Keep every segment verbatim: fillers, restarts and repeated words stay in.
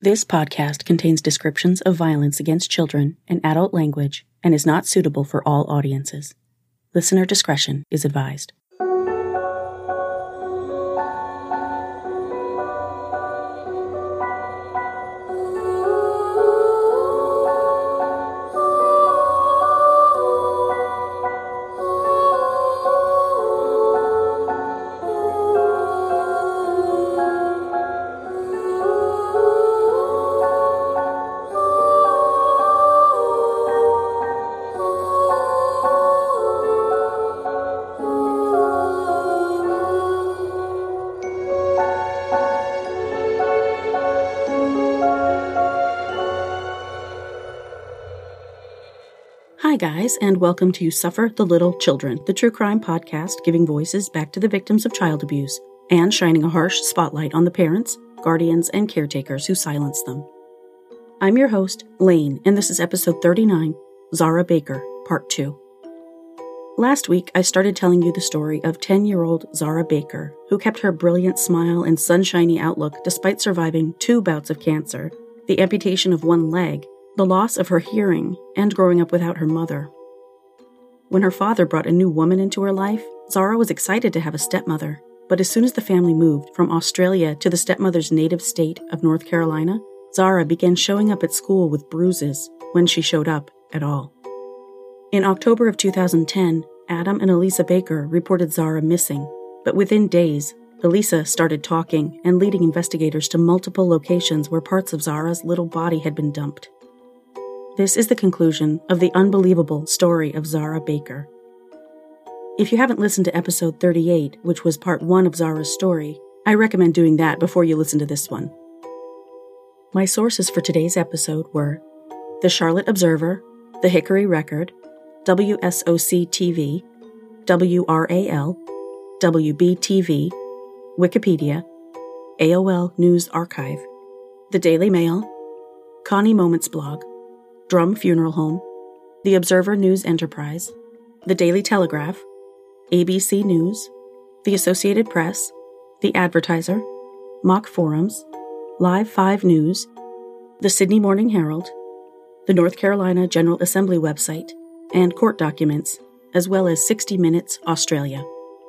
This podcast contains descriptions of violence against children and adult language and is not suitable for all audiences. Listener discretion is advised. Hi guys, and welcome to Suffer the Little Children, the true crime podcast giving voices back to the victims of child abuse and shining a harsh spotlight on the parents, guardians, and caretakers who silence them. I'm your host, Lane, and this is episode thirty-nine, Zara Baker, Part two. Last week, I started telling you the story of ten-year-old Zara Baker, who kept her brilliant smile and sunshiny outlook despite surviving two bouts of cancer, the amputation of one leg, the loss of her hearing, and growing up without her mother. When her father brought a new woman into her life, Zara was excited to have a stepmother, but as soon as the family moved from Australia to the stepmother's native state of North Carolina, Zara began showing up at school with bruises when she showed up at all. In October of two thousand ten, Adam and Elisa Baker reported Zara missing, but within days, Elisa started talking and leading investigators to multiple locations where parts of Zara's little body had been dumped. This is the conclusion of the unbelievable story of Zara Baker. If you haven't listened to episode thirty-eight, which was part one of Zara's story, I recommend doing that before you listen to this one. My sources for today's episode were the Charlotte Observer, the Hickory Record, W S O C T V, W R A L, W B T V, Wikipedia, A O L News Archive, the Daily Mail, Connie Moments blog, Drum Funeral Home, The Observer News Enterprise, The Daily Telegraph, A B C News, The Associated Press, The Advertiser, Mock Forums, Live five News, The Sydney Morning Herald, the North Carolina General Assembly website, and court documents, as well as sixty minutes Australia.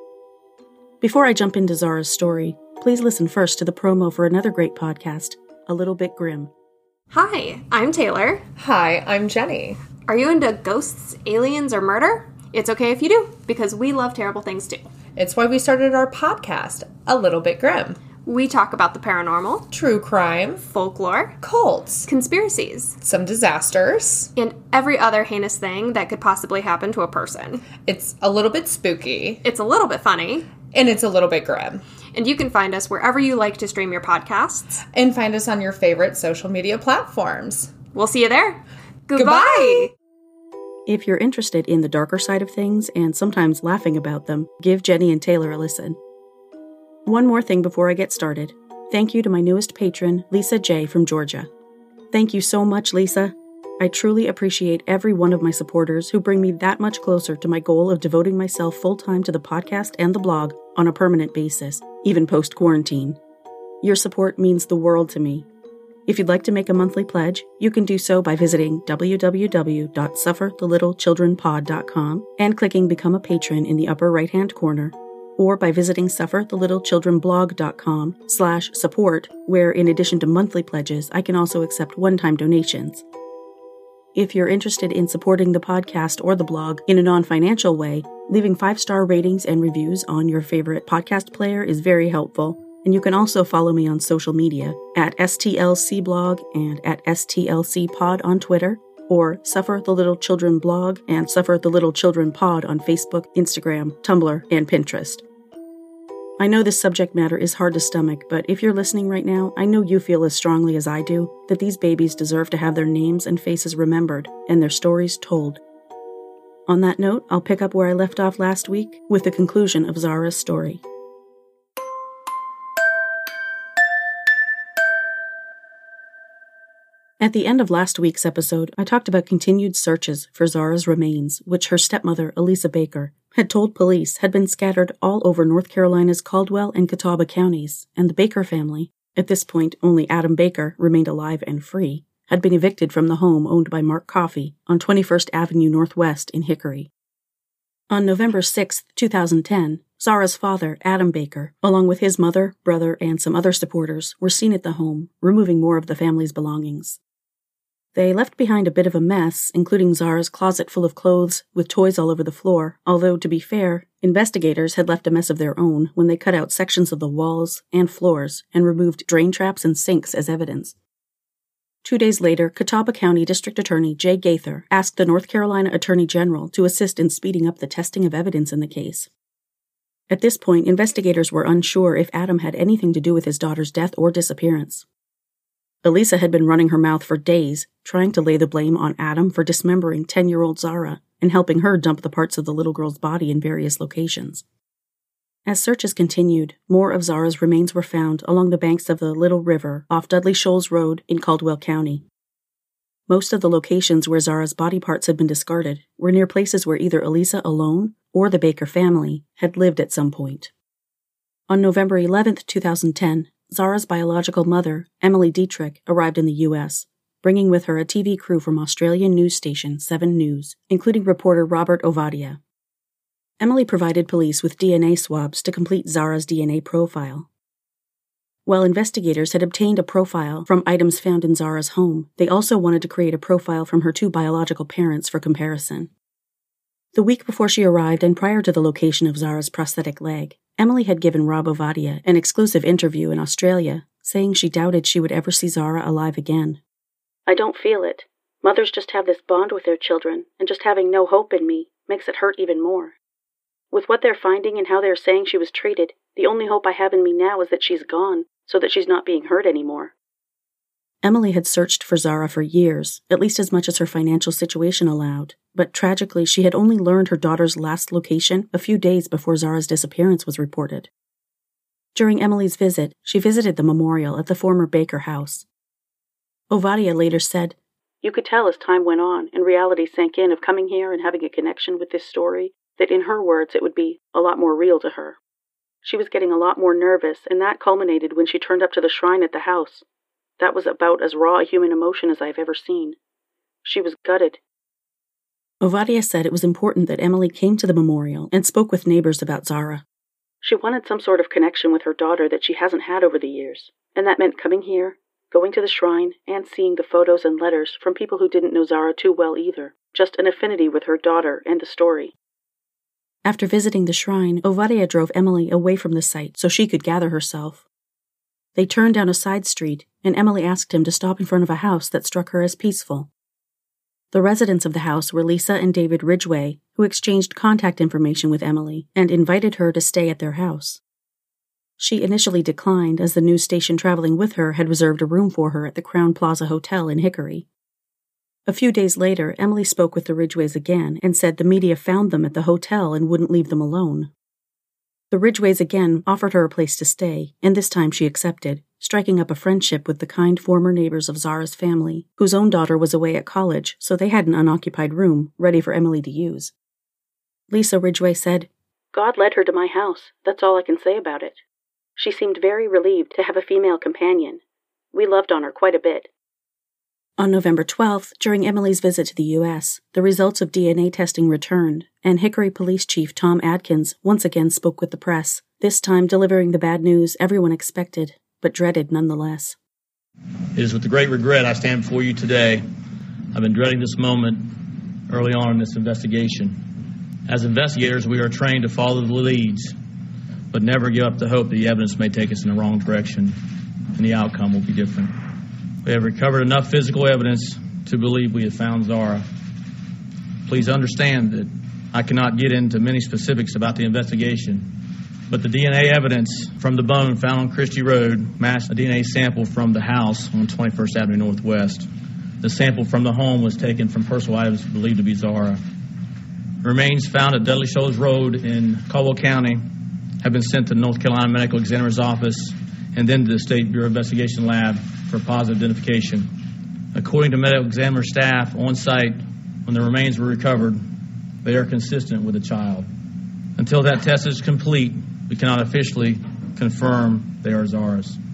Before I jump into Zara's story, please listen first to the promo for another great podcast, A Little Bit Grim. Hi, I'm Taylor. Hi, I'm Jenny. Are you into ghosts, aliens, or murder? It's okay if you do, because we love terrible things too. It's why we started our podcast, A Little Bit Grim. We talk about the paranormal, true crime, folklore, cults, conspiracies, some disasters, and every other heinous thing that could possibly happen to a person. It's a little bit spooky. It's a little bit funny. And it's a little bit grim. And you can find us wherever you like to stream your podcasts. And find us on your favorite social media platforms. We'll see you there. Goodbye! Goodbye. If you're interested in the darker side of things and sometimes laughing about them, give Jenny and Taylor a listen. One more thing before I get started. Thank you to my newest patron, Lisa J. from Georgia. Thank you so much, Lisa. I truly appreciate every one of my supporters who bring me that much closer to my goal of devoting myself full-time to the podcast and the blog on a permanent basis, even post-quarantine. Your support means the world to me. If you'd like to make a monthly pledge, you can do so by visiting w w w dot suffer the little children pod dot com and clicking Become a Patron in the upper right-hand corner, or by visiting suffer the little children blog dot com slash support, where in addition to monthly pledges, I can also accept one-time donations. If you're interested in supporting the podcast or the blog in a non-financial way, leaving five-star ratings and reviews on your favorite podcast player is very helpful, and you can also follow me on social media at S T L C blog and at S T L C pod on Twitter, or Suffer the Little Children blog and Suffer the Little Children pod on Facebook, Instagram, Tumblr, and Pinterest. I know this subject matter is hard to stomach, but if you're listening right now, I know you feel as strongly as I do that these babies deserve to have their names and faces remembered and their stories told. On that note, I'll pick up where I left off last week with the conclusion of Zara's story. At the end of last week's episode, I talked about continued searches for Zara's remains, which her stepmother, Elisa Baker, had told police had been scattered all over North Carolina's Caldwell and Catawba counties, and the Baker family, At this point, only Adam Baker remained alive and free, had been evicted from the home owned by Mark Coffey on twenty-first Avenue Northwest in Hickory. On November sixth, two thousand ten, Zara's father, Adam Baker, along with his mother, brother, and some other supporters, were seen at the home, removing more of the family's belongings. They left behind a bit of a mess, including Zara's closet full of clothes with toys all over the floor, although, to be fair, investigators had left a mess of their own when they cut out sections of the walls and floors and removed drain traps and sinks as evidence. Two days later, Catawba County District Attorney Jay Gaither asked the North Carolina Attorney General to assist in speeding up the testing of evidence in the case. At this point, investigators were unsure if Adam had anything to do with his daughter's death or disappearance. Elisa had been running her mouth for days, trying to lay the blame on Adam for dismembering ten-year-old Zara and helping her dump the parts of the little girl's body in various locations. As searches continued, more of Zara's remains were found along the banks of the Little River off Dudley Shoals Road in Caldwell County. Most of the locations where Zara's body parts had been discarded were near places where either Elisa alone or the Baker family had lived at some point. On November eleventh, two thousand ten, Zara's biological mother, Emily Dietrich, arrived in the U S, bringing with her a T V crew from Australian news station Seven News, including reporter Robert Ovadia. Emily provided police with D N A swabs to complete Zara's D N A profile. While investigators had obtained a profile from items found in Zara's home, they also wanted to create a profile from her two biological parents for comparison. The week before she arrived and prior to the location of Zara's prosthetic leg, Emily had given Rob Ovadia an exclusive interview in Australia, saying she doubted she would ever see Zara alive again. "I don't feel it. Mothers just have this bond with their children, and just having no hope in me makes it hurt even more. With what they're finding and how they're saying she was treated, the only hope I have in me now is that she's gone, so that she's not being hurt anymore." Emily had searched for Zara for years, at least as much as her financial situation allowed, but tragically she had only learned her daughter's last location a few days before Zara's disappearance was reported. During Emily's visit, she visited the memorial at the former Baker house. Ovadia later said, "You could tell as time went on and reality sank in of coming here and having a connection with this story, that in her words it would be a lot more real to her. She was getting a lot more nervous, and that culminated when she turned up to the shrine at the house. That was about as raw a human emotion as I've ever seen. She was gutted." Ovadia said it was important that Emily came to the memorial and spoke with neighbors about Zara. She wanted some sort of connection with her daughter that she hasn't had over the years, and that meant coming here, going to the shrine, and seeing the photos and letters from people who didn't know Zara too well either, just an affinity with her daughter and the story. After visiting the shrine, Ovadia drove Emily away from the site so she could gather herself. They turned down a side street, and Emily asked him to stop in front of a house that struck her as peaceful. The residents of the house were Lisa and David Ridgway, who exchanged contact information with Emily and invited her to stay at their house. She initially declined, as the news station traveling with her had reserved a room for her at the Crown Plaza Hotel in Hickory. A few days later, Emily spoke with the Ridgways again and said the media found them at the hotel and wouldn't leave them alone. The Ridgways again offered her a place to stay, and this time she accepted, striking up a friendship with the kind former neighbors of Zara's family, whose own daughter was away at college, so they had an unoccupied room ready for Emily to use. Lisa Ridgway said, "God led her to my house, that's all I can say about it. She seemed very relieved to have a female companion. We loved on her quite a bit." On November twelfth, during Emily's visit to the U S, the results of D N A testing returned, and Hickory Police Chief Tom Adkins once again spoke with the press, this time delivering the bad news everyone expected, but dreaded nonetheless. "It is with great regret I stand before you today. I've been dreading this moment early on in this investigation. As investigators, we are trained to follow the leads, but never give up the hope that the evidence may take us in the wrong direction, and the outcome will be different. We have recovered enough physical evidence to believe we have found Zara. Please understand that I cannot get into many specifics about the investigation, but the D N A evidence from the bone found on Christie Road matched a D N A sample from the house on twenty-first Avenue Northwest. The sample from the home was taken from personal items believed to be Zara. Remains found at Dudley Shoals Road in Caldwell County have been sent to the North Carolina Medical Examiner's Office and then to the State Bureau of Investigation Lab for positive identification. According to medical examiner staff on site, when the remains were recovered, they are consistent with a child. Until that test is complete, we cannot officially confirm they are Zara's.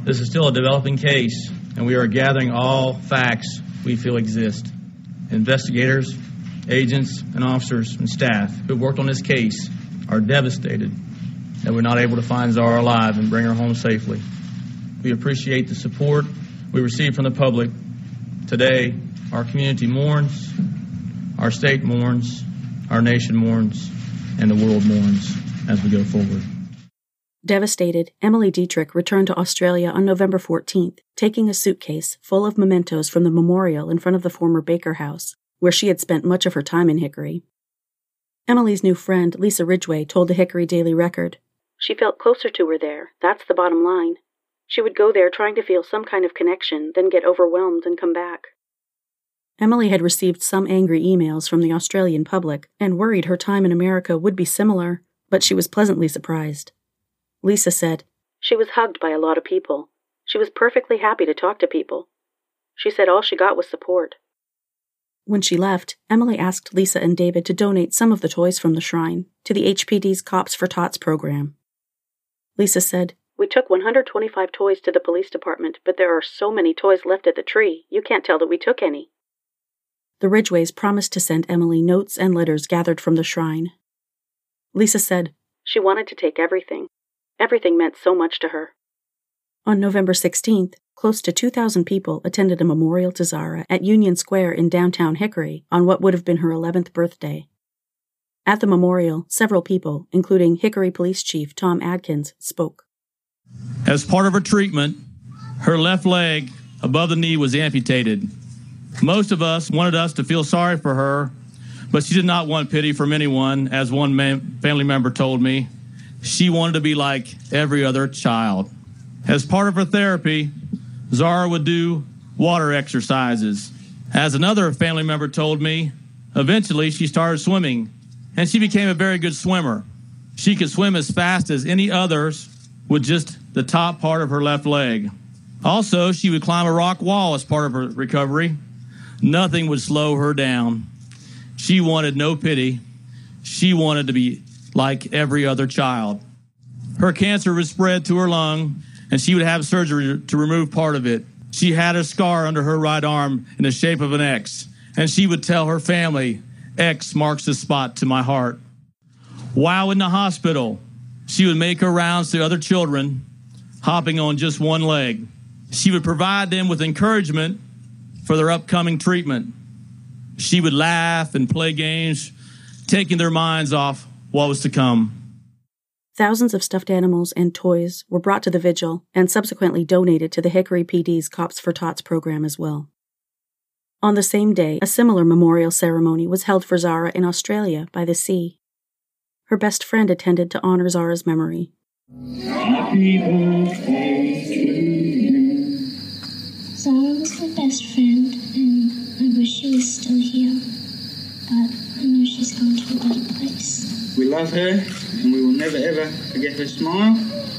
This is still a developing case, and we are gathering all facts we feel exist. Investigators, agents, and officers and staff who worked on this case are devastated that we're not able to find Zara alive and bring her home safely. We appreciate the support we receive from the public. Today, our community mourns, our state mourns, our nation mourns, and the world mourns as we go forward. Devastated, Emily Dietrich returned to Australia on November fourteenth, taking a suitcase full of mementos from the memorial in front of the former Baker house, where she had spent much of her time in Hickory. Emily's new friend, Lisa Ridgway, told the Hickory Daily Record, "She felt closer to her there, that's the bottom line. She would go there trying to feel some kind of connection, then get overwhelmed and come back." Emily had received some angry emails from the Australian public and worried her time in America would be similar, but she was pleasantly surprised. Lisa said, "She was hugged by a lot of people. She was perfectly happy to talk to people. She said all she got was support." When she left, Emily asked Lisa and David to donate some of the toys from the shrine to the H P D's Cops for Tots program. Lisa said, "We took one hundred twenty-five toys to the police department, but there are so many toys left at the tree, you can't tell that we took any." The Ridgways promised to send Emily notes and letters gathered from the shrine. Lisa said, "She wanted to take everything. Everything meant so much to her." On November sixteenth, close to two thousand people attended a memorial to Zara at Union Square in downtown Hickory on what would have been her eleventh birthday. At the memorial, several people, including Hickory Police Chief Tom Adkins, spoke. As part of her treatment, her left leg above the knee was amputated. Most of us wanted us to feel sorry for her, but she did not want pity from anyone, as one man, family member told me. She wanted to be like every other child. As part of her therapy, Zara would do water exercises. As another family member told me, eventually she started swimming, and she became a very good swimmer. She could swim as fast as any others with just the top part of her left leg. Also, she would climb a rock wall as part of her recovery. Nothing would slow her down. She wanted no pity. She wanted to be like every other child. Her cancer would spread to her lung, and she would have surgery to remove part of it. She had a scar under her right arm in the shape of an X, and she would tell her family, "X marks the spot to my heart." While in the hospital, she would make her rounds to other children, hopping on just one leg. She would provide them with encouragement for their upcoming treatment. She would laugh and play games, taking their minds off what was to come. Thousands of stuffed animals and toys were brought to the vigil and subsequently donated to the Hickory P D's Cops for Tots program as well. On the same day, a similar memorial ceremony was held for Zara in Australia by the sea. Her best friend attended to honor Zara's memory. Happy birthday to you. Zara was my best friend, and I wish she was still here. But I know she's gone to a better place. We love her, and we will never ever forget her smile.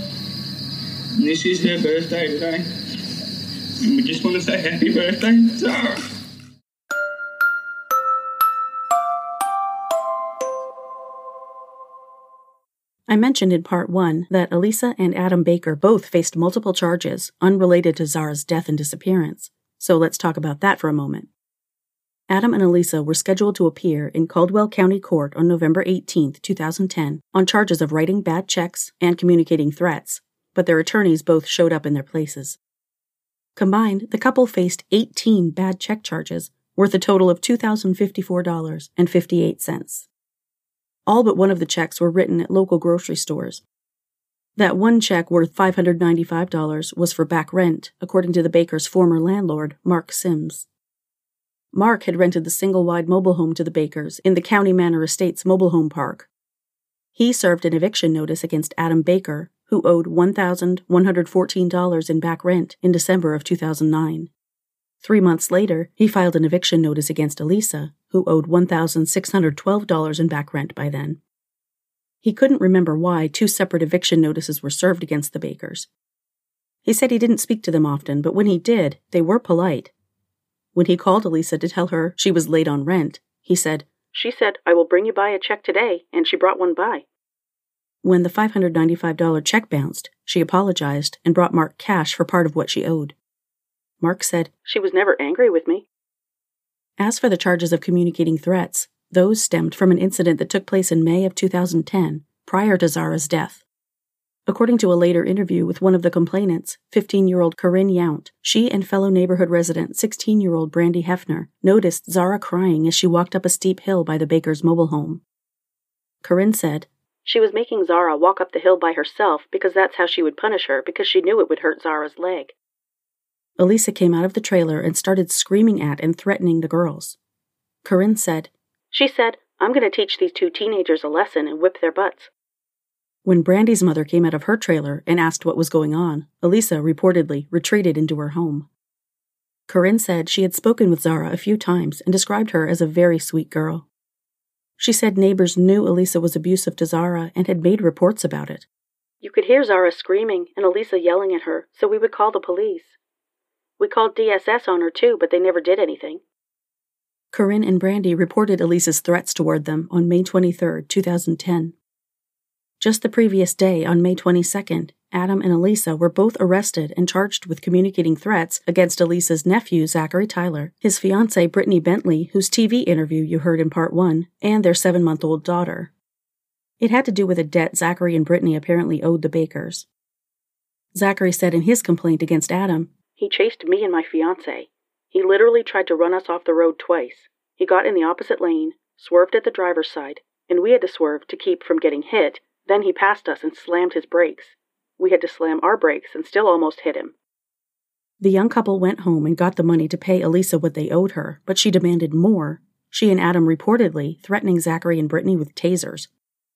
And this is her birthday today. And we just want to say happy birthday, Zara. I mentioned in part one that Elisa and Adam Baker both faced multiple charges unrelated to Zara's death and disappearance, so let's talk about that for a moment. Adam and Elisa were scheduled to appear in Caldwell County Court on November eighteenth, twenty ten, on charges of writing bad checks and communicating threats, but their attorneys both showed up in their places. Combined, the couple faced eighteen bad check charges, worth a total of two thousand fifty-four dollars and fifty-eight cents. All but one of the checks were written at local grocery stores. That one check worth five hundred ninety-five dollars was for back rent, according to the Bakers' former landlord, Mark Sims. Mark had rented the single-wide mobile home to the Bakers in the County Manor Estates mobile home park. He served an eviction notice against Adam Baker, who owed one thousand one hundred fourteen dollars in back rent in December of two thousand nine. Three months later, he filed an eviction notice against Elisa, who owed one thousand six hundred twelve dollars in back rent by then. He couldn't remember why two separate eviction notices were served against the Bakers. He said he didn't speak to them often, but when he did, they were polite. When he called Elisa to tell her she was late on rent, he said, "She said, I will bring you by a check today, and she brought one by." When the five hundred ninety-five dollars check bounced, she apologized and brought Mark cash for part of what she owed. Mark said, "She was never angry with me." As for the charges of communicating threats, those stemmed from an incident that took place in May of two thousand ten, prior to Zara's death. According to a later interview with one of the complainants, fifteen-year-old Corinne Yount, she and fellow neighborhood resident sixteen-year-old Brandy Hefner noticed Zara crying as she walked up a steep hill by the Bakers' mobile home. Corinne said, "She was making Zara walk up the hill by herself because that's how she would punish her because she knew it would hurt Zara's leg." Elisa came out of the trailer and started screaming at and threatening the girls. Corinne said, "She said, 'I'm going to teach these two teenagers a lesson and whip their butts.'" When Brandy's mother came out of her trailer and asked what was going on, Elisa reportedly retreated into her home. Corinne said she had spoken with Zara a few times and described her as a very sweet girl. She said neighbors knew Elisa was abusive to Zara and had made reports about it. "You could hear Zara screaming and Elisa yelling at her, so we would call the police. We called D S S on her too, but they never did anything." Corinne and Brandy reported Elisa's threats toward them on May twenty-third, two thousand ten. Just the previous day, on May twenty-second, Adam and Elisa were both arrested and charged with communicating threats against Elisa's nephew, Zachary Tyler, his fiancée, Brittany Bentley, whose T V interview you heard in part one, and their seven-month-old daughter. It had to do with a debt Zachary and Brittany apparently owed the Bakers. Zachary said in his complaint against Adam, "He chased me and my fiancée. He literally tried to run us off the road twice. He got in the opposite lane, swerved at the driver's side, and we had to swerve to keep from getting hit. Then he passed us and slammed his brakes. We had to slam our brakes and still almost hit him." The young couple went home and got the money to pay Elisa what they owed her, but she demanded more, she and Adam reportedly threatening Zachary and Brittany with tasers.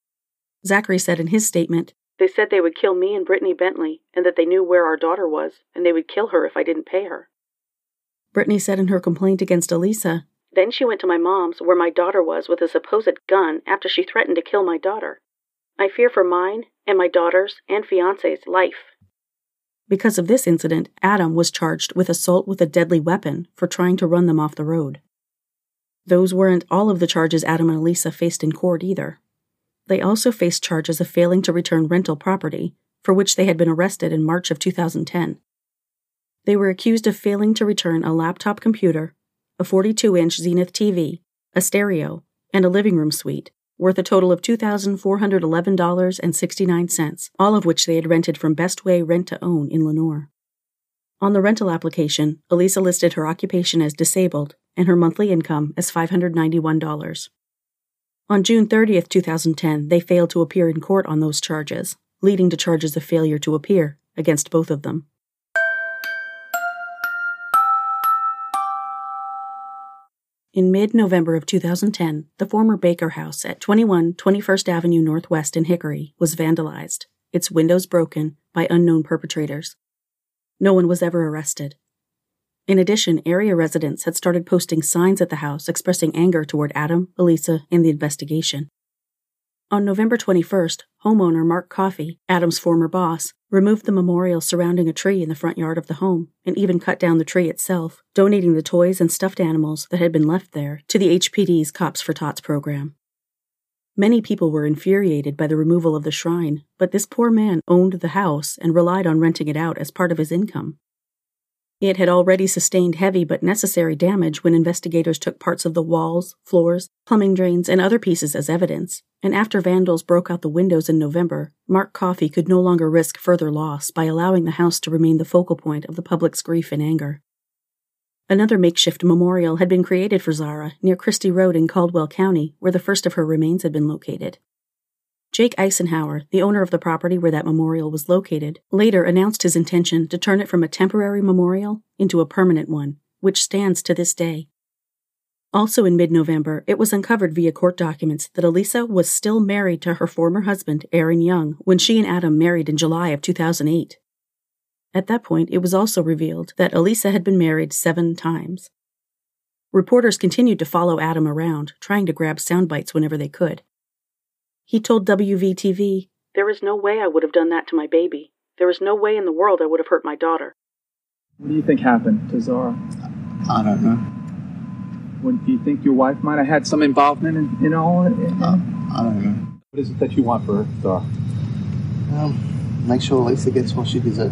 Zachary said in his statement, "They said they would kill me and Brittany Bentley, and that they knew where our daughter was, and they would kill her if I didn't pay her." Brittany said in her complaint against Elisa, "Then she went to my mom's, where my daughter was, with a supposed gun after she threatened to kill my daughter. I fear for mine, and my daughter's, and fiancé's life." Because of this incident, Adam was charged with assault with a deadly weapon for trying to run them off the road. Those weren't all of the charges Adam and Elisa faced in court either. They also faced charges of failing to return rental property, for which they had been arrested in March of two thousand ten. They were accused of failing to return a laptop computer, a forty-two inch Zenith T V, a stereo, and a living room suite, worth a total of two thousand four hundred eleven dollars and sixty-nine cents, all of which they had rented from Best Way Rent to Own in Lenore. On the rental application, Elisa listed her occupation as disabled and her monthly income as five hundred ninety-one dollars. On June thirtieth, two thousand ten, they failed to appear in court on those charges, leading to charges of failure to appear against both of them. In mid-November of two thousand ten, the former Baker House at twenty-one twenty-first Avenue Northwest in Hickory was vandalized, its windows broken by unknown perpetrators. No one was ever arrested. In addition, area residents had started posting signs at the house expressing anger toward Adam, Elisa, and the investigation. On November twenty-first, homeowner Mark Coffey, Adam's former boss, removed the memorial surrounding a tree in the front yard of the home and even cut down the tree itself, donating the toys and stuffed animals that had been left there to the H P D's Cops for Tots program. Many people were infuriated by the removal of the shrine, but this poor man owned the house and relied on renting it out as part of his income. It had already sustained heavy but necessary damage when investigators took parts of the walls, floors, plumbing drains, and other pieces as evidence, and after vandals broke out the windows in November, Mark Coffey could no longer risk further loss by allowing the house to remain the focal point of the public's grief and anger. Another makeshift memorial had been created for Zara near Christie Road in Caldwell County, where the first of her remains had been located. Jake Eisenhower, the owner of the property where that memorial was located, later announced his intention to turn it from a temporary memorial into a permanent one, which stands to this day. Also in mid-November, it was uncovered via court documents that Elisa was still married to her former husband, Aaron Young, when she and Adam married in July of two thousand eight. At that point, it was also revealed that Elisa had been married seven times. Reporters continued to follow Adam around, trying to grab sound bites whenever they could. He told W V T V, "There is no way I would have done that to my baby. There is no way in the world I would have hurt my daughter." What do you think happened to Zara? I don't know. What, do you think your wife might have had some involvement in, in all it? Uh, I don't know. What is it that you want for Zara? Um, make sure Lisa gets what she deserves.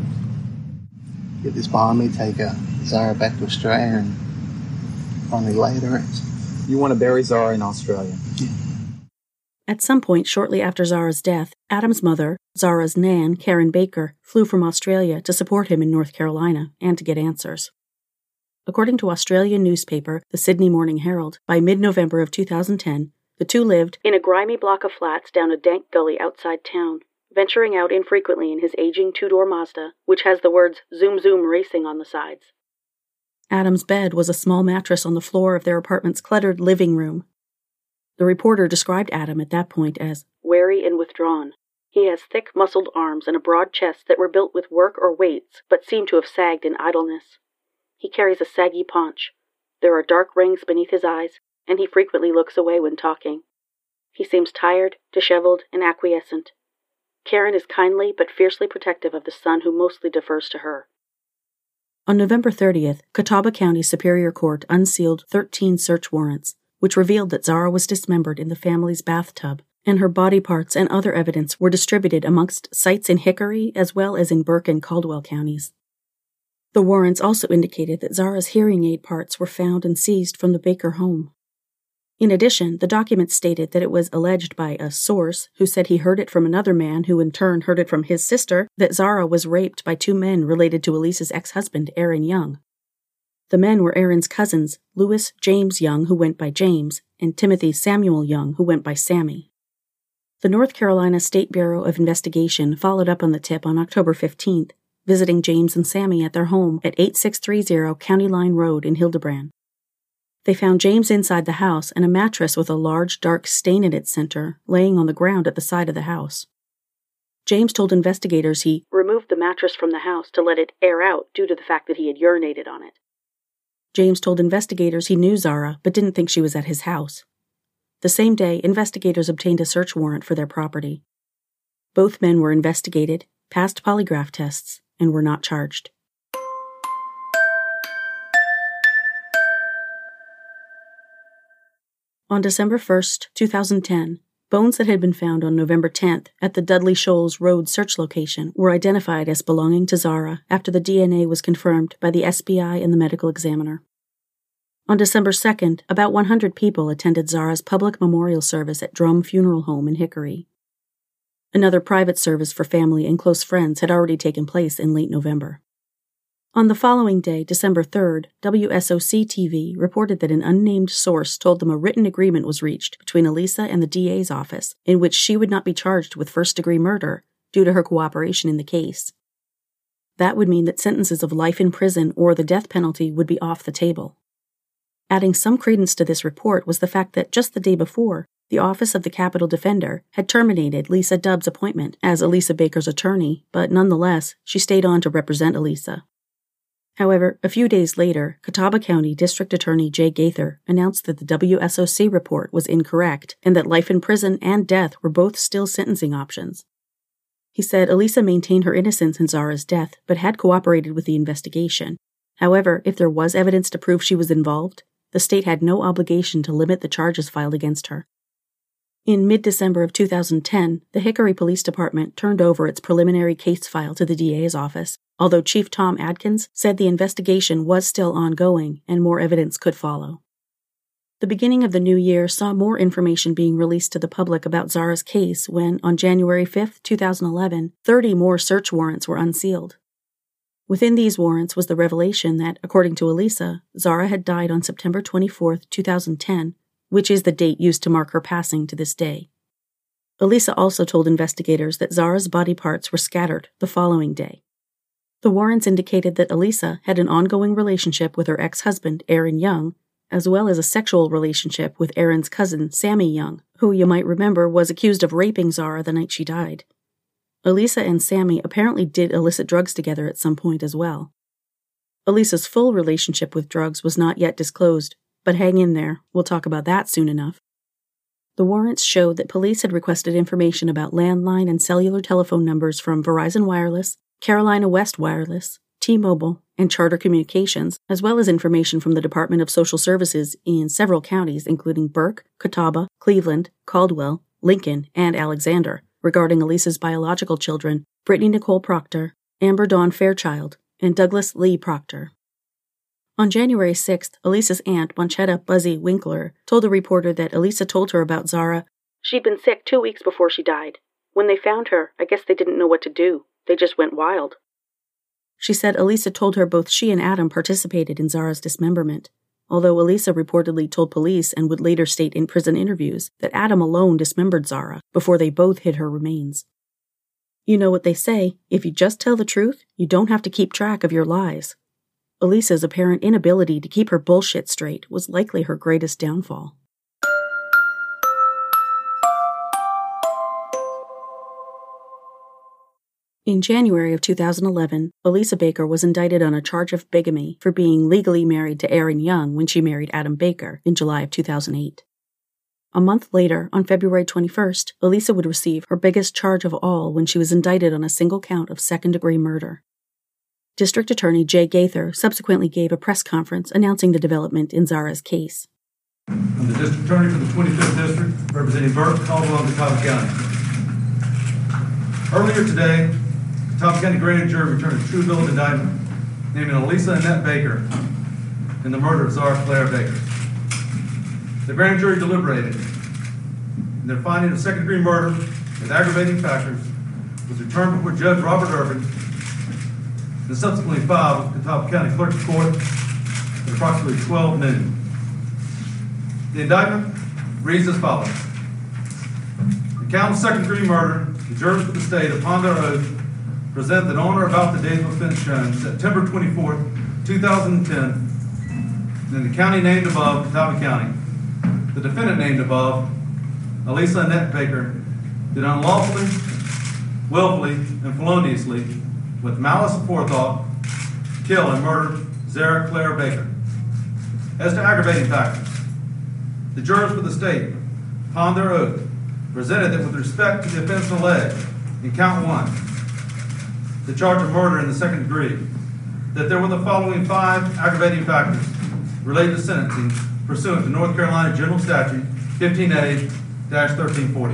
Get this behind me, take uh, Zara back to Australia, and finally lay to rest. You want to bury Zara in Australia? Yeah. At some point shortly after Zara's death, Adam's mother, Zara's nan, Karen Baker, flew from Australia to support him in North Carolina and to get answers. According to Australian newspaper, the Sydney Morning Herald, by mid-November of two thousand ten, the two lived in a grimy block of flats down a dank gully outside town, venturing out infrequently in his aging two-door Mazda, which has the words Zoom Zoom Racing on the sides. Adam's bed was a small mattress on the floor of their apartment's cluttered living room. The reporter described Adam at that point as wary and withdrawn. He has thick, muscled arms and a broad chest that were built with work or weights, but seem to have sagged in idleness. He carries a saggy paunch. There are dark rings beneath his eyes, and he frequently looks away when talking. He seems tired, disheveled, and acquiescent. Karen is kindly but fiercely protective of the son who mostly defers to her. On November thirtieth, Catawba County Superior Court unsealed thirteen search warrants, which revealed that Zara was dismembered in the family's bathtub, and her body parts and other evidence were distributed amongst sites in Hickory as well as in Burke and Caldwell counties. The warrants also indicated that Zara's hearing aid parts were found and seized from the Baker home. In addition, the documents stated that it was alleged by a source who said he heard it from another man who in turn heard it from his sister that Zara was raped by two men related to Elisa's ex-husband, Aaron Young. The men were Aaron's cousins, Louis James Young, who went by James, and Timothy Samuel Young, who went by Sammy. The North Carolina State Bureau of Investigation followed up on the tip on October fifteenth, visiting James and Sammy at their home at eighty-six thirty County Line Road in Hildebrand. They found James inside the house and a mattress with a large, dark stain in its center laying on the ground at the side of the house. James told investigators he removed the mattress from the house to let it air out due to the fact that he had urinated on it. James told investigators he knew Zara but didn't think she was at his house. The same day, investigators obtained a search warrant for their property. Both men were investigated, passed polygraph tests, and were not charged. On December first, two thousand ten, bones that had been found on November tenth at the Dudley Shoals Road search location were identified as belonging to Zara after the D N A was confirmed by the S B I and the medical examiner. On December second, about one hundred people attended Zara's public memorial service at Drum Funeral Home in Hickory. Another private service for family and close friends had already taken place in late November. On the following day, December third, W S O C T V reported that an unnamed source told them a written agreement was reached between Elisa and the D A's office in which she would not be charged with first-degree murder due to her cooperation in the case. That would mean that sentences of life in prison or the death penalty would be off the table. Adding some credence to this report was the fact that just the day before, the Office of the Capital Defender had terminated Lisa Dubb's appointment as Elisa Baker's attorney, but nonetheless, she stayed on to represent Elisa. However, a few days later, Catawba County District Attorney Jay Gaither announced that the W S O C report was incorrect and that life in prison and death were both still sentencing options. He said Elisa maintained her innocence in Zara's death, but had cooperated with the investigation. However, if there was evidence to prove she was involved, the state had no obligation to limit the charges filed against her. In mid-December of two thousand ten, the Hickory Police Department turned over its preliminary case file to the D A's office, although Chief Tom Adkins said the investigation was still ongoing and more evidence could follow. The beginning of the new year saw more information being released to the public about Zara's case when, on January fifth, two thousand eleven, thirty more search warrants were unsealed. Within these warrants was the revelation that, according to Elisa, Zara had died on September twenty-fourth, two thousand ten, which is the date used to mark her passing to this day. Elisa also told investigators that Zara's body parts were scattered the following day. The warrants indicated that Elisa had an ongoing relationship with her ex-husband, Aaron Young, as well as a sexual relationship with Aaron's cousin, Sammy Young, who you might remember was accused of raping Zara the night she died. Elisa and Sammy apparently did illicit drugs together at some point as well. Elisa's full relationship with drugs was not yet disclosed, but hang in there, we'll talk about that soon enough. The warrants showed that police had requested information about landline and cellular telephone numbers from Verizon Wireless, Carolina West Wireless, T-Mobile, and Charter Communications, as well as information from the Department of Social Services in several counties including Burke, Catawba, Cleveland, Caldwell, Lincoln, and Alexander, regarding Elisa's biological children, Brittany Nicole Proctor, Amber Dawn Fairchild, and Douglas Lee Proctor. On January sixth, Elisa's aunt, Bonchetta Buzzy Winkler, told a reporter that Elisa told her about Zara. She'd been sick two weeks before she died. When they found her, I guess they didn't know what to do. They just went wild. She said Elisa told her both she and Adam participated in Zara's dismemberment, although Elisa reportedly told police and would later state in prison interviews that Adam alone dismembered Zara before they both hid her remains. You know what they say, if you just tell the truth, you don't have to keep track of your lies. Elisa's apparent inability to keep her bullshit straight was likely her greatest downfall. In January of two thousand eleven, Elisa Baker was indicted on a charge of bigamy for being legally married to Aaron Young when she married Adam Baker in July of two thousand eight. A month later, on February twenty-first, Elisa would receive her biggest charge of all when she was indicted on a single count of second-degree murder. District Attorney Jay Gaither subsequently gave a press conference announcing the development in Zara's case. I'm the District Attorney for the twenty-fifth District, representing Burke, Caldwell, and Catawba County. Earlier today, the Catawba County Grand Jury returned a true bill of indictment naming Elisa Annette Baker in the murder of Zara Claire Baker. The grand jury deliberated, and their finding of second-degree murder with aggravating factors was returned before Judge Robert Irvin and subsequently filed with the Catawba County Clerk's Court at approximately twelve noon. The indictment reads as follows. The count of second-degree murder, the jurors for the state, upon their oath, present that on or about the date of offense shown, September twenty-fourth, two thousand ten, in the county named above, Catawba County, the defendant named above, Elisa Annette Baker, did unlawfully, willfully, and feloniously, with malice aforethought, kill and murder Zara Claire Baker. As to aggravating factors, the jurors for the state, upon their oath, presented that with respect to the offense alleged in count one, the charge of murder in the second degree, that there were the following five aggravating factors related to sentencing pursuant to North Carolina General Statute fifteen A thirteen forty.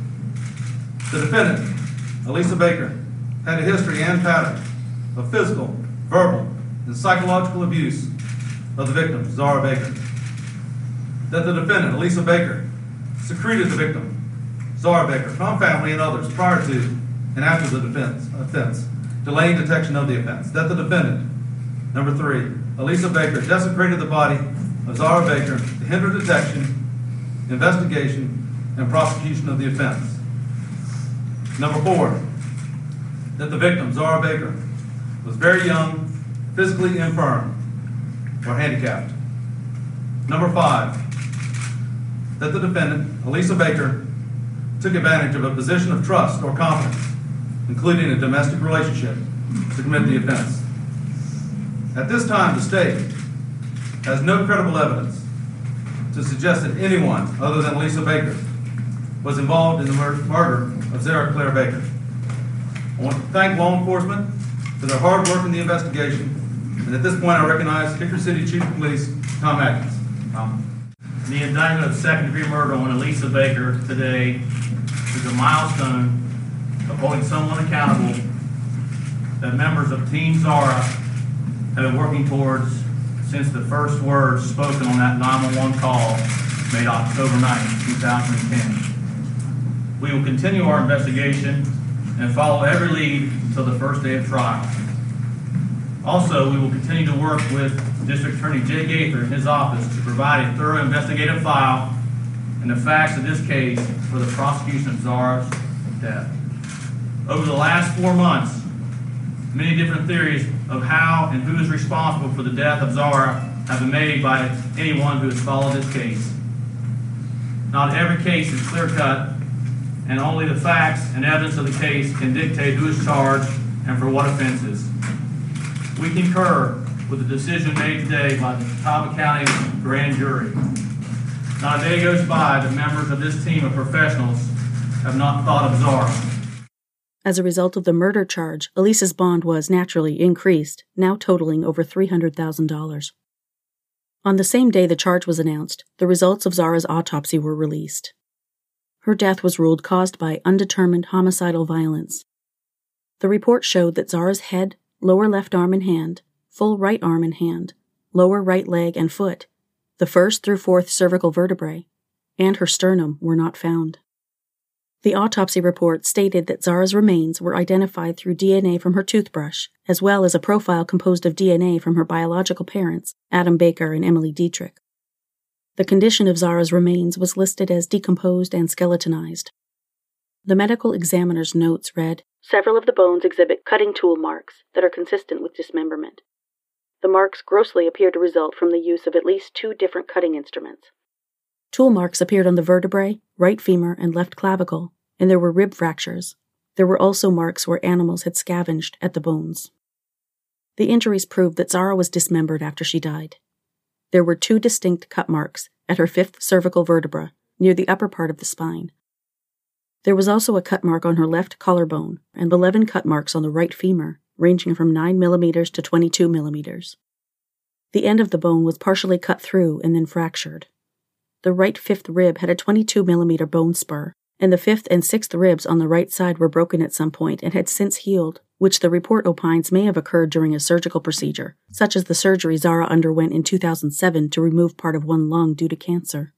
The defendant, Elisa Baker, had a history and pattern of physical, verbal, and psychological abuse of the victim, Zara Baker. That the defendant, Elisa Baker, secreted the victim, Zara Baker, from family and others prior to and after the defense, offense, delaying detection of the offense. That the defendant, number three, Elisa Baker, desecrated the body of Zara Baker to hinder detection, investigation, and prosecution of the offense. Number four, that the victim, Zara Baker, was very young, physically infirm, or handicapped. Number five, that the defendant, Elisa Baker, took advantage of a position of trust or confidence, including a domestic relationship, to commit the offense. At this time, the state has no credible evidence to suggest that anyone other than Elisa Baker was involved in the mur- murder of Zara Claire Baker. I want to thank law enforcement for their hard work in the investigation, and at this point I recognize Hickory City Chief of Police, Tom Atkins. Tom. The indictment of second-degree murder on Elisa Baker today is a milestone of holding someone accountable that members of Team Zara have been working towards since the first words spoken on that nine one one call made October ninth, two thousand ten. We will continue our investigation and follow every lead until the first day of trial. Also, we will continue to work with District Attorney Jay Gaither in his office to provide a thorough investigative file and the facts of this case for the prosecution of Zara's death. Over the last four months, many different theories of how and who is responsible for the death of Zara have been made by anyone who has followed this case. Not every case is clear-cut, and only the facts and evidence of the case can dictate who is charged and for what offenses. We concur with the decision made today by the Catawba County Grand Jury. Not a day goes by that members of this team of professionals have not thought of Zara. As a result of the murder charge, Elisa's bond was naturally increased, now totaling over three hundred thousand dollars. On the same day the charge was announced, the results of Zara's autopsy were released. Her death was ruled caused by undetermined homicidal violence. The report showed that Zara's head, lower left arm and hand, full right arm and hand, lower right leg and foot, the first through fourth cervical vertebrae, and her sternum were not found. The autopsy report stated that Zara's remains were identified through D N A from her toothbrush, as well as a profile composed of D N A from her biological parents, Adam Baker and Emily Dietrich. The condition of Zara's remains was listed as decomposed and skeletonized. The medical examiner's notes read, "Several of the bones exhibit cutting tool marks that are consistent with dismemberment. The marks grossly appear to result from the use of at least two different cutting instruments. Tool marks appeared on the vertebrae, right femur, and left clavicle, and there were rib fractures. There were also marks where animals had scavenged at the bones." The injuries proved that Zara was dismembered after she died. There were two distinct cut marks at her fifth cervical vertebra, near the upper part of the spine. There was also a cut mark on her left collarbone, and eleven cut marks on the right femur, ranging from nine millimeters to twenty-two millimeters. The end of the bone was partially cut through and then fractured. The right fifth rib had a twenty-two millimeter bone spur, and the fifth and sixth ribs on the right side were broken at some point and had since healed, which the report opines may have occurred during a surgical procedure, such as the surgery Zara underwent in two thousand seven to remove part of one lung due to cancer.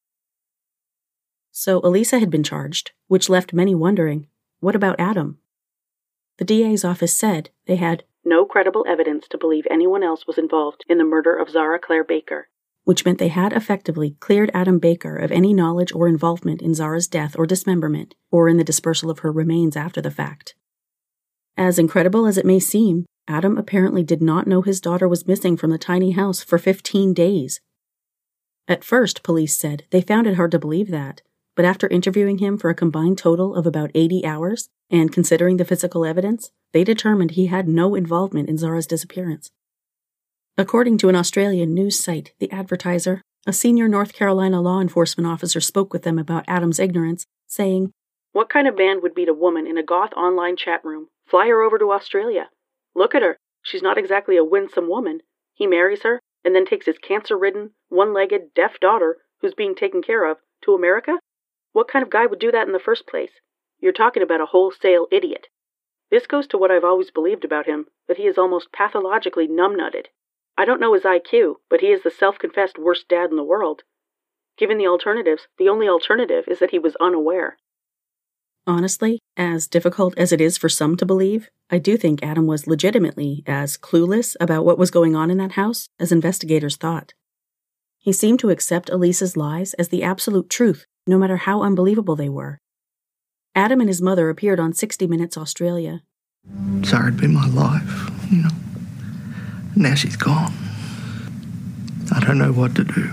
So Elisa had been charged, which left many wondering, what about Adam? The D A's office said they had no credible evidence to believe anyone else was involved in the murder of Zara Claire Baker, which meant they had effectively cleared Adam Baker of any knowledge or involvement in Zara's death or dismemberment, or in the dispersal of her remains after the fact. As incredible as it may seem, Adam apparently did not know his daughter was missing from the tiny house for fifteen days. At first, police said, they found it hard to believe that, but after interviewing him for a combined total of about eighty hours, and considering the physical evidence, they determined he had no involvement in Zara's disappearance. According to an Australian news site, The Advertiser, a senior North Carolina law enforcement officer spoke with them about Adam's ignorance, saying, "What kind of man would meet a woman in a goth online chat room, fly her over to Australia? Look at her. She's not exactly a winsome woman. He marries her, and then takes his cancer-ridden, one-legged, deaf daughter, who's being taken care of, to America? What kind of guy would do that in the first place? You're talking about a wholesale idiot. This goes to what I've always believed about him, that he is almost pathologically numb-nutted. I don't know his I Q, but he is the self-confessed worst dad in the world. Given the alternatives, the only alternative is that he was unaware." Honestly, as difficult as it is for some to believe, I do think Adam was legitimately as clueless about what was going on in that house as investigators thought. He seemed to accept Elisa's lies as the absolute truth, no matter how unbelievable they were. Adam and his mother appeared on sixty minutes Australia. Zara had been my life, you know. Now she's gone. I don't know what to do.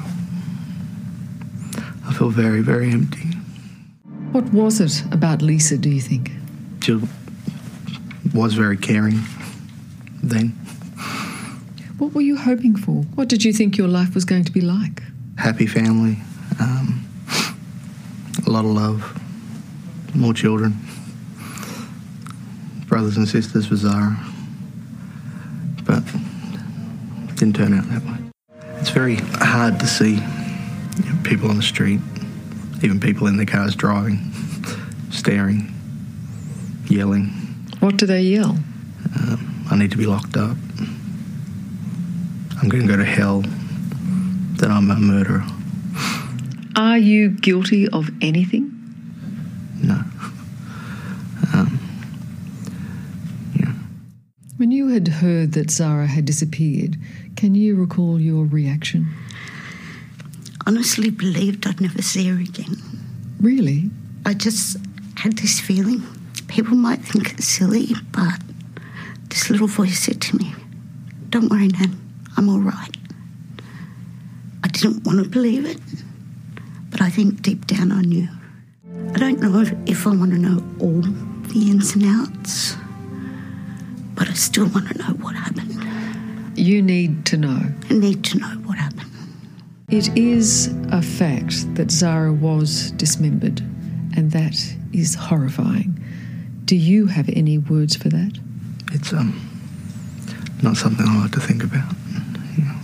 I feel very, very empty. What was it about Lisa, do you think? She was very caring then. What were you hoping for? What did you think your life was going to be like? Happy family, um, a lot of love, more children, brothers and sisters for Zara. But it didn't turn out that way. It's very hard to see, you know, people on the street, even people in their cars driving, staring, yelling. What do they yell? Um, I need to be locked up. I'm going to go to hell. That I'm a murderer. Are you guilty of anything? No. Um, yeah. When you had heard that Zara had disappeared, can you recall your reaction? Honestly believed I'd never see her again. Really? I just had this feeling. People might think it's silly, but this little voice said to me, "Don't worry, Nan, I'm all right." I didn't want to believe it, but I think deep down I knew. I don't know if, if I want to know all the ins and outs, but I still want to know what happened. You need to know. I need to know what happened. It is a fact that Zara was dismembered, and that is horrifying. Do you have any words for that? It's um not something I like to think about. You know.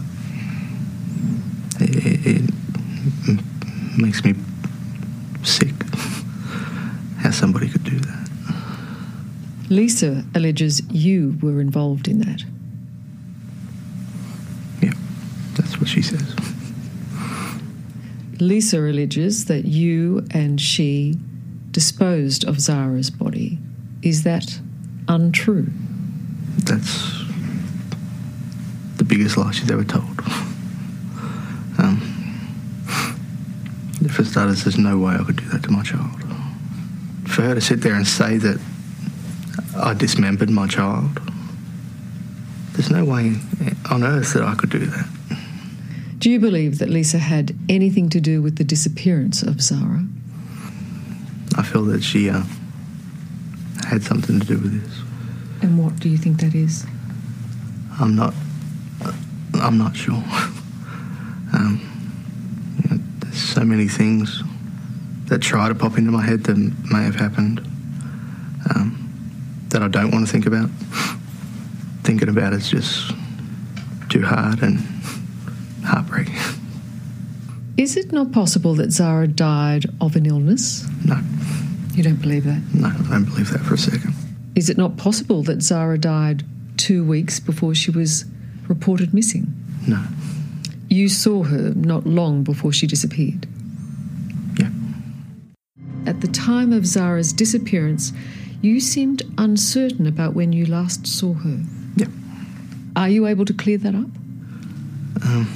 It, it, it makes me sick. Lisa alleges you were involved in that. Yeah, that's what she says. Lisa alleges that you and she disposed of Zara's body. Is that untrue? That's the biggest lie she's ever told. Um, for starters, there's no way I could do that to my child. For her to sit there and say that I dismembered my child, there's no way on earth that I could do that. Do you believe that Lisa had anything to do with the disappearance of Zara? I feel that she uh, had something to do with this. And what do you think that is? I'm not. I'm not sure. um, you know, there's so many things that try to pop into my head that may have happened um, that I don't want to think about. Thinking about it's just too hard and heartbreaking. Is it not possible that Zara died of an illness? No. You don't believe that? No, I don't believe that for a second. Is it not possible that Zara died two weeks before she was reported missing? No. You saw her not long before she disappeared? Yeah. At the time of Zara's disappearance, you seemed uncertain about when you last saw her. Yeah. Are you able to clear that up? Um,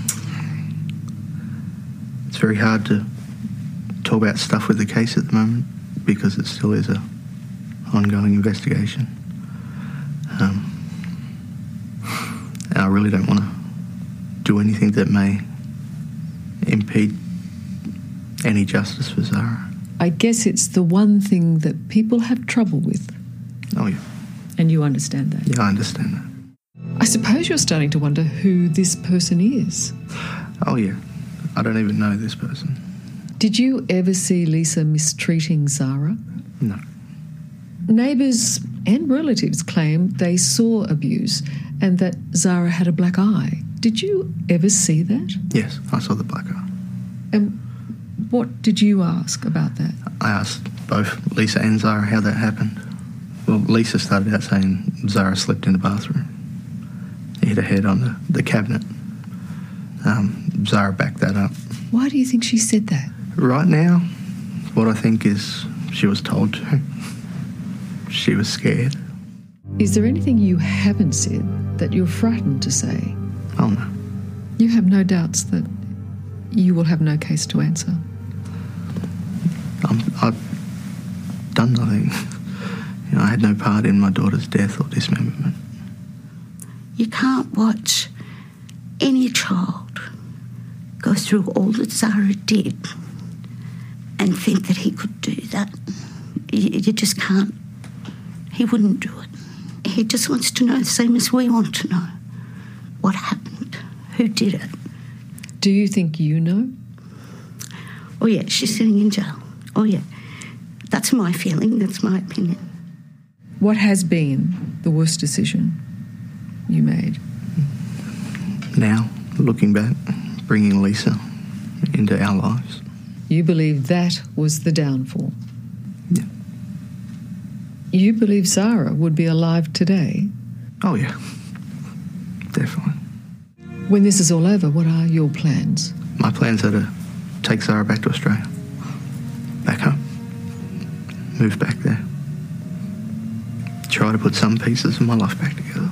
it's very hard to talk about stuff with the case at the moment because it still is a ongoing investigation. Um, and I really don't want to do anything that may impede any justice for Zara. I guess it's the one thing that people have trouble with. Oh, yeah. And you understand that? Yeah, I understand that. I suppose you're starting to wonder who this person is. Oh, yeah. I don't even know this person. Did you ever see Lisa mistreating Zara? No. Neighbours and relatives claim they saw abuse and that Zara had a black eye. Did you ever see that? Yes, I saw the black eye. And what did you ask about that? I asked both Lisa and Zara how that happened. Well, Lisa started out saying Zara slipped in the bathroom. Hit her head on the, the cabinet. Um, Zara backed that up. Why do you think she said that? Right now, what I think is she was told to. She was scared. Is there anything you haven't said that you're frightened to say? Oh, no. You have no doubts that you will have no case to answer? I'm, I've done nothing. You know, I had no part in my daughter's death or dismemberment. You can't watch any child go through all that Zara did and think that he could do that. You, you just can't. He wouldn't do it. He just wants to know the same as we want to know. What happened? Who did it? Do you think you know? Oh, yeah, she's sitting in jail. Oh, yeah. That's my feeling. That's my opinion. What has been the worst decision you made? Now, looking back, bringing Lisa into our lives. You believe that was the downfall? Yeah. You believe Zara would be alive today? Oh, yeah. Definitely. When this is all over, what are your plans? My plans are to take Zara back to Australia. Back home. Move back there. Try to put some pieces of my life back together.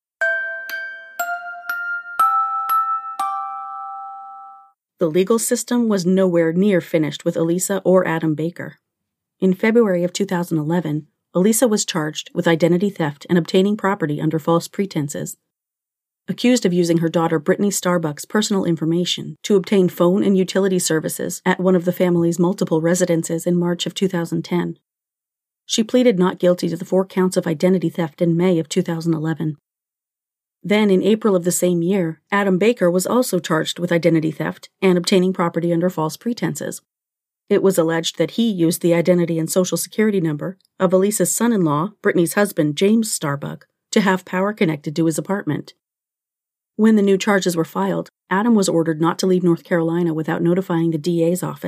The legal system was nowhere near finished with Elisa or Adam Baker. In February of two thousand eleven, Elisa was charged with identity theft and obtaining property under false pretenses. Accused of using her daughter Brittany Starbuck's personal information to obtain phone and utility services at one of the family's multiple residences in March of two thousand ten. She pleaded not guilty to the four counts of identity theft in May of two thousand eleven. Then, in April of the same year, Adam Baker was also charged with identity theft and obtaining property under false pretenses. It was alleged that he used the identity and social security number of Elisa's son-in-law, Brittany's husband, James Starbuck, to have power connected to his apartment. When the new charges were filed, Adam was ordered not to leave North Carolina without notifying the D A's office,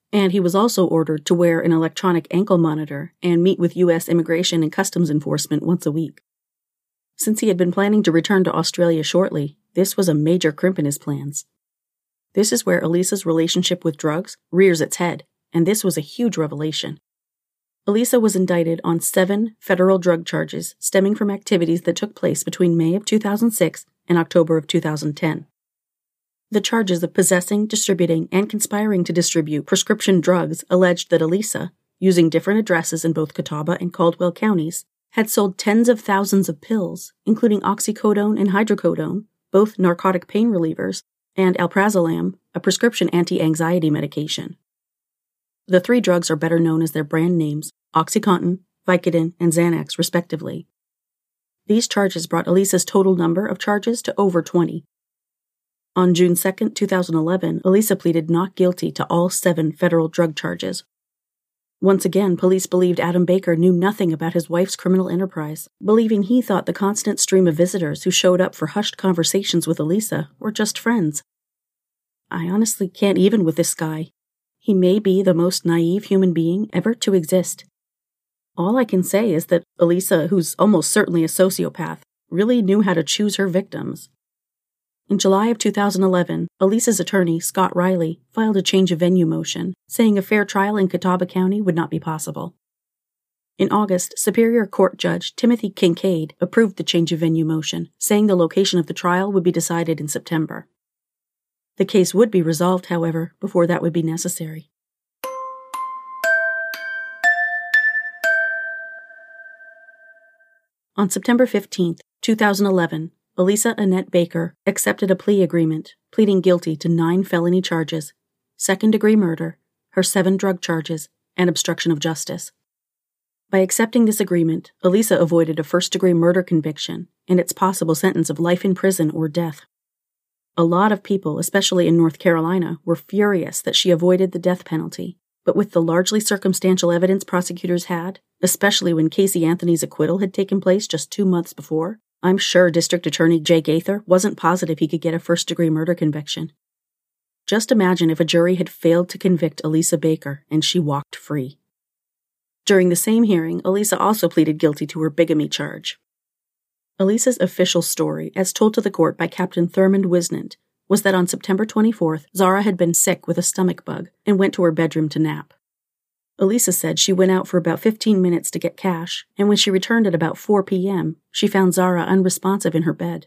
And he was also ordered to wear an electronic ankle monitor and meet with U S Immigration and Customs Enforcement once a week. Since he had been planning to return to Australia shortly, this was a major crimp in his plans. This is where Elisa's relationship with drugs rears its head, and this was a huge revelation. Elisa was indicted on seven federal drug charges stemming from activities that took place between May of two thousand six and October of two thousand ten. The charges of possessing, distributing, and conspiring to distribute prescription drugs alleged that Elisa, using different addresses in both Catawba and Caldwell counties, had sold tens of thousands of pills, including oxycodone and hydrocodone, both narcotic pain relievers, and alprazolam, a prescription anti-anxiety medication. The three drugs are better known as their brand names, OxyContin, Vicodin, and Xanax, respectively. These charges brought Elisa's total number of charges to over twenty. On June second, two thousand eleven, Elisa pleaded not guilty to all seven federal drug charges. Once again, police believed Adam Baker knew nothing about his wife's criminal enterprise, believing he thought the constant stream of visitors who showed up for hushed conversations with Elisa were just friends. I honestly can't even with this guy. He may be the most naive human being ever to exist. All I can say is that Elisa, who's almost certainly a sociopath, really knew how to choose her victims. In July of two thousand eleven, Elisa's attorney, Scott Riley, filed a change of venue motion, saying a fair trial in Catawba County would not be possible. In August, Superior Court Judge Timothy Kincaid approved the change of venue motion, saying the location of the trial would be decided in September. The case would be resolved, however, before that would be necessary. On September fifteenth, two thousand eleven, Elisa Annette Baker accepted a plea agreement, pleading guilty to nine felony charges, second-degree murder, her seven drug charges, and obstruction of justice. By accepting this agreement, Elisa avoided a first-degree murder conviction and its possible sentence of life in prison or death. A lot of people, especially in North Carolina, were furious that she avoided the death penalty, but with the largely circumstantial evidence prosecutors had, especially when Casey Anthony's acquittal had taken place just two months before, I'm sure District Attorney Jay Gaither wasn't positive he could get a first-degree murder conviction. Just imagine if a jury had failed to convict Elisa Baker and she walked free. During the same hearing, Elisa also pleaded guilty to her bigamy charge. Elisa's official story, as told to the court by Captain Thurmond Wisnant, was that on September twenty-fourth, Zara had been sick with a stomach bug and went to her bedroom to nap. Elisa said she went out for about fifteen minutes to get cash, and when she returned at about four p.m., she found Zara unresponsive in her bed.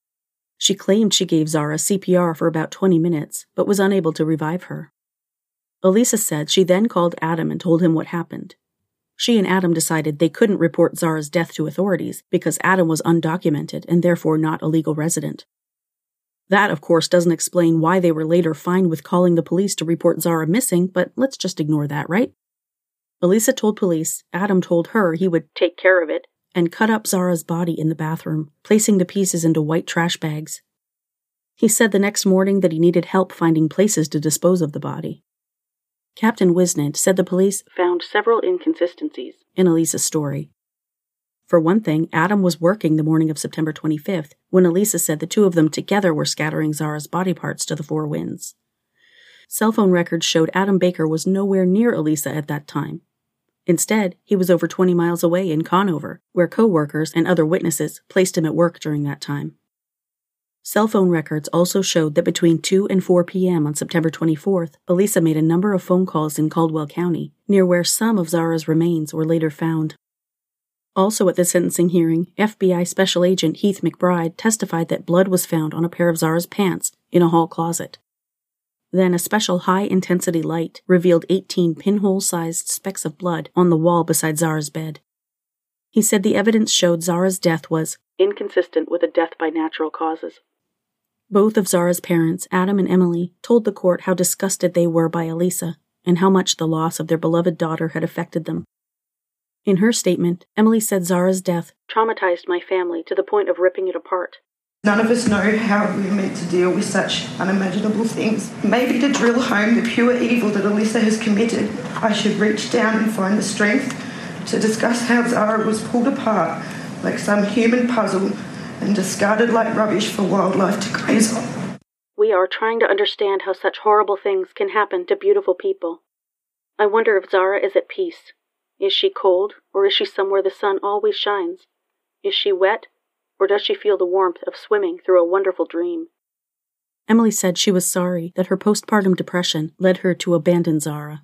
She claimed she gave Zara C P R for about twenty minutes, but was unable to revive her. Elisa said she then called Adam and told him what happened. She and Adam decided they couldn't report Zara's death to authorities because Adam was undocumented and therefore not a legal resident. That, of course, doesn't explain why they were later fine with calling the police to report Zara missing, but let's just ignore that, right? Elisa told police Adam told her he would take care of it and cut up Zara's body in the bathroom, placing the pieces into white trash bags. He said the next morning that he needed help finding places to dispose of the body. Captain Wisnant said the police found several inconsistencies in Elisa's story. For one thing, Adam was working the morning of September twenty-fifth when Elisa said the two of them together were scattering Zara's body parts to the four winds. Cell phone records showed Adam Baker was nowhere near Elisa at that time. Instead, he was over twenty miles away in Conover, where co-workers and other witnesses placed him at work during that time. Cell phone records also showed that between two and four p.m. on September twenty-fourth, Elisa made a number of phone calls in Caldwell County, near where some of Zara's remains were later found. Also at the sentencing hearing, F B I Special Agent Heath McBride testified that blood was found on a pair of Zara's pants in a hall closet. Then a special high-intensity light revealed eighteen pinhole-sized specks of blood on the wall beside Zara's bed. He said the evidence showed Zara's death was inconsistent with a death by natural causes. Both of Zara's parents, Adam and Emily, told the court how disgusted they were by Elisa and how much the loss of their beloved daughter had affected them. In her statement, Emily said Zara's death traumatized my family to the point of ripping it apart. None of us know how we're meant to deal with such unimaginable things. Maybe to drill home the pure evil that Elisa has committed, I should reach down and find the strength to discuss how Zara was pulled apart like some human puzzle and discarded like rubbish for wildlife to graze on. We are trying to understand how such horrible things can happen to beautiful people. I wonder if Zara is at peace. Is she cold, or is she somewhere the sun always shines? Is she wet, or does she feel the warmth of swimming through a wonderful dream? Emily said she was sorry that her postpartum depression led her to abandon Zara.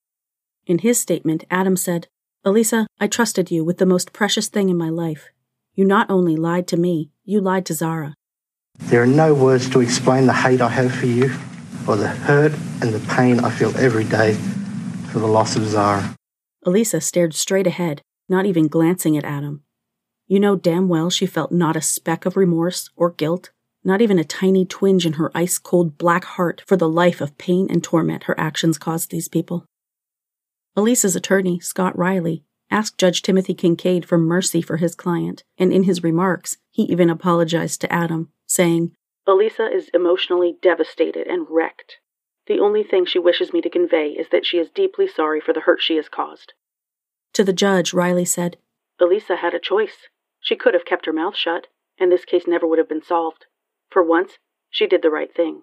In his statement, Adam said, "Elisa, I trusted you with the most precious thing in my life. You not only lied to me, you lied to Zara." There are no words to explain the hate I have for you, or the hurt and the pain I feel every day for the loss of Zara. Elisa stared straight ahead, not even glancing at Adam. You know damn well she felt not a speck of remorse or guilt, not even a tiny twinge in her ice-cold black heart for the life of pain and torment her actions caused these people. Elisa's attorney, Scott Riley, asked Judge Timothy Kincaid for mercy for his client, and in his remarks, he even apologized to Adam, saying, "Elisa is emotionally devastated and wrecked. The only thing she wishes me to convey is that she is deeply sorry for the hurt she has caused." To the judge, Riley said, "Elisa had a choice. She could have kept her mouth shut, and this case never would have been solved. For once, she did the right thing."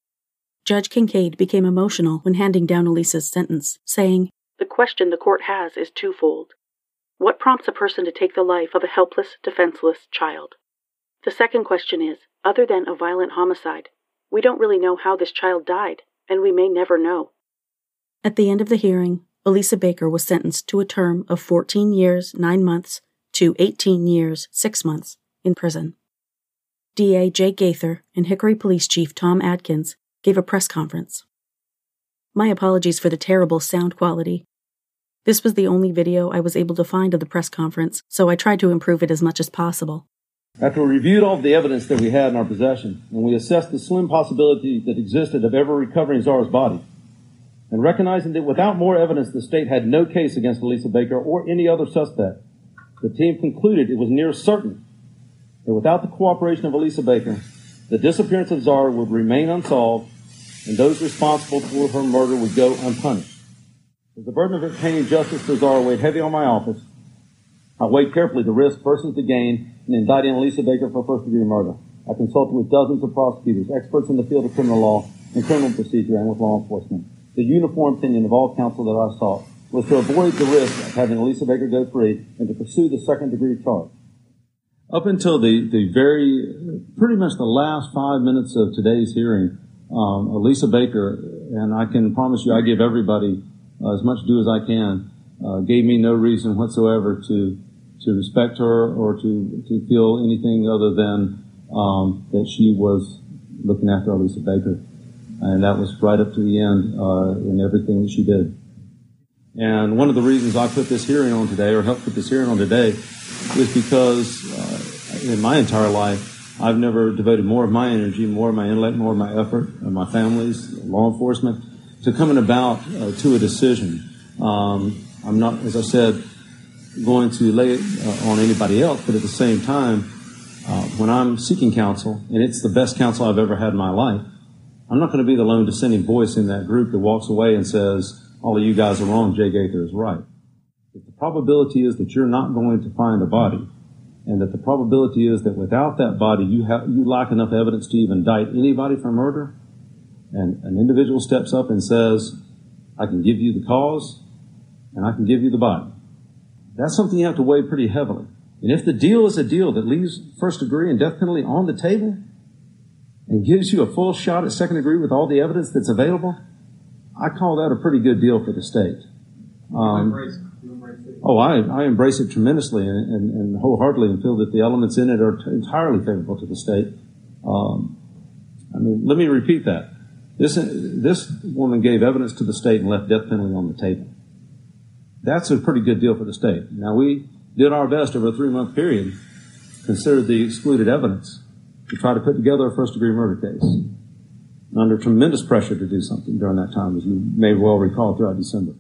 Judge Kincaid became emotional when handing down Elisa's sentence, saying, "The question the court has is twofold. What prompts a person to take the life of a helpless, defenseless child? The second question is, other than a violent homicide, we don't really know how this child died, and we may never know." At the end of the hearing, Elisa Baker was sentenced to a term of fourteen years, nine months to eighteen years, six months in prison. D A Jay Gaither and Hickory Police Chief Tom Adkins gave a press conference. My apologies for the terrible sound quality. This was the only video I was able to find of the press conference, so I tried to improve it as much as possible. After we reviewed all of the evidence that we had in our possession, and we assessed the slim possibility that existed of ever recovering Zara's body, and recognizing that without more evidence the state had no case against Elisa Baker or any other suspect, the team concluded it was near certain that without the cooperation of Elisa Baker, the disappearance of Zara would remain unsolved, and those responsible for her murder would go unpunished. As the burden of obtaining justice for Zara weighed heavy on my office, I weighed carefully the risk versus the gain in indicting Elisa Baker for first-degree murder. I consulted with dozens of prosecutors, experts in the field of criminal law and criminal procedure, and with law enforcement. The uniform opinion of all counsel that I sought was to avoid the risk of having Elisa Baker go free and to pursue the second-degree charge. Up until the, the very, pretty much the last five minutes of today's hearing, um, Elisa Baker, and I can promise you I give everybody uh, as much due as I can, uh, gave me no reason whatsoever to to respect her or to, to feel anything other than um, that she was looking after Elisa Baker. And that was right up to the end uh, in everything that she did. And one of the reasons I put this hearing on today, or helped put this hearing on today, is because uh, in my entire life, I've never devoted more of my energy, more of my intellect, more of my effort, and my family's, law enforcement, to coming about uh, to a decision. Um, I'm not, as I said, going to lay it uh, on anybody else, but at the same time, uh, when I'm seeking counsel, and it's the best counsel I've ever had in my life, I'm not going to be the lone dissenting voice in that group that walks away and says, all of you guys are wrong, Jay Gaither is right. If the probability is that you're not going to find a body, and that the probability is that without that body you have you lack enough evidence to even indict anybody for murder, and an individual steps up and says, I can give you the cause, and I can give you the body, that's something you have to weigh pretty heavily. And if the deal is a deal that leaves first degree and death penalty on the table and gives you a full shot at second degree with all the evidence that's available, I call that a pretty good deal for the state. Um, oh, I, I embrace it tremendously and, and, and wholeheartedly, and feel that the elements in it are t- entirely favorable to the state. Um, I mean, let me repeat that. This, this woman gave evidence to the state and left death penalty on the table. That's a pretty good deal for the state. Now, we did our best over a three-month period, considered the excluded evidence, to try to put together a first-degree murder case, under tremendous pressure to do something during that time, as you may well recall throughout December.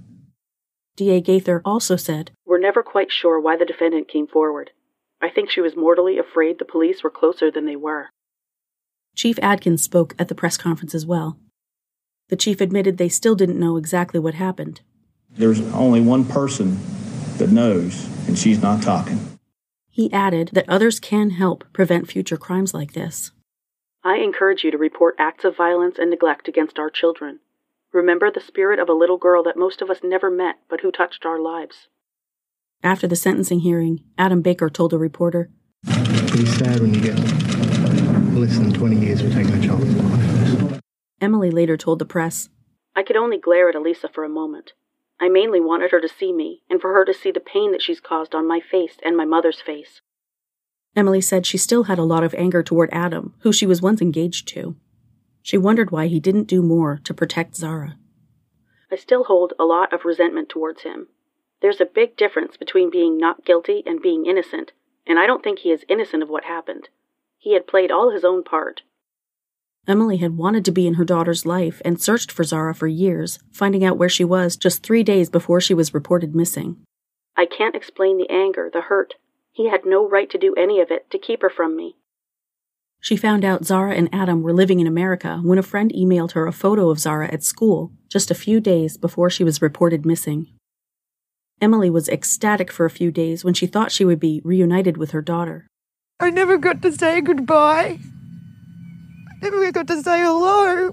D A Gaither also said, "We're never quite sure why the defendant came forward. I think she was mortally afraid the police were closer than they were." Chief Adkins spoke at the press conference as well. The chief admitted they still didn't know exactly what happened. There's only one person that knows, and she's not talking. He added that others can help prevent future crimes like this. "I encourage you to report acts of violence and neglect against our children. Remember the spirit of a little girl that most of us never met, but who touched our lives. After the sentencing hearing, Adam Baker told a reporter, It's sad when you get less than twenty years for taking a child's life. Emily later told the press, I could only glare at Elisa for a moment. I mainly wanted her to see me, and for her to see the pain that she's caused on my face and my mother's face. Emily said she still had a lot of anger toward Adam, who she was once engaged to. She wondered why he didn't do more to protect Zara. I still hold a lot of resentment towards him. There's a big difference between being not guilty and being innocent, and I don't think he is innocent of what happened. He had played all his own part. Emily had wanted to be in her daughter's life and searched for Zara for years, finding out where she was just three days before she was reported missing. I can't explain the anger, the hurt. He had no right to do any of it to keep her from me. She found out Zara and Adam were living in America when a friend emailed her a photo of Zara at school just a few days before she was reported missing. Emily was ecstatic for a few days when she thought she would be reunited with her daughter. I never got to say goodbye. I never got to say hello.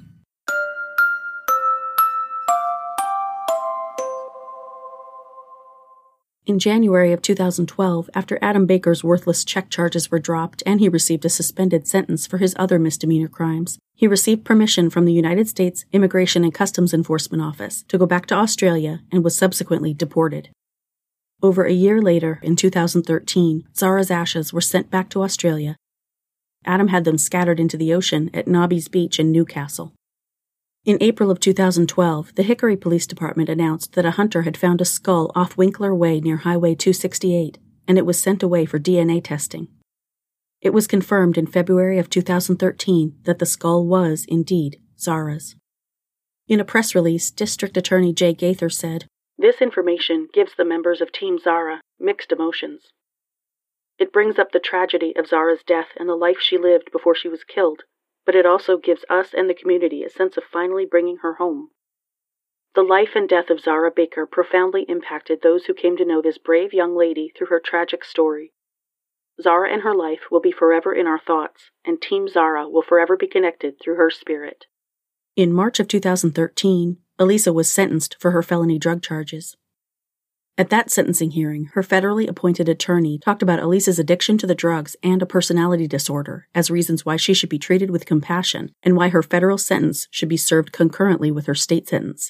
In January of two thousand twelve, after Adam Baker's worthless check charges were dropped and he received a suspended sentence for his other misdemeanor crimes, he received permission from the United States Immigration and Customs Enforcement Office to go back to Australia and was subsequently deported. Over a year later, in two thousand thirteen, Zara's ashes were sent back to Australia. Adam had them scattered into the ocean at Nobby's Beach in Newcastle. In April of two thousand twelve, the Hickory Police Department announced that a hunter had found a skull off Winkler Way near Highway two sixty-eight, and it was sent away for D N A testing. It was confirmed in February of two thousand thirteen that the skull was, indeed, Zara's. In a press release, District Attorney Jay Gaither said, This information gives the members of Team Zara mixed emotions. It brings up the tragedy of Zara's death and the life she lived before she was killed, but it also gives us and the community a sense of finally bringing her home. The life and death of Zara Baker profoundly impacted those who came to know this brave young lady through her tragic story. Zara and her life will be forever in our thoughts, and Team Zara will forever be connected through her spirit. In March of two thousand thirteen, Elisa was sentenced for her felony drug charges. At that sentencing hearing, her federally appointed attorney talked about Elisa's addiction to the drugs and a personality disorder as reasons why she should be treated with compassion and why her federal sentence should be served concurrently with her state sentence.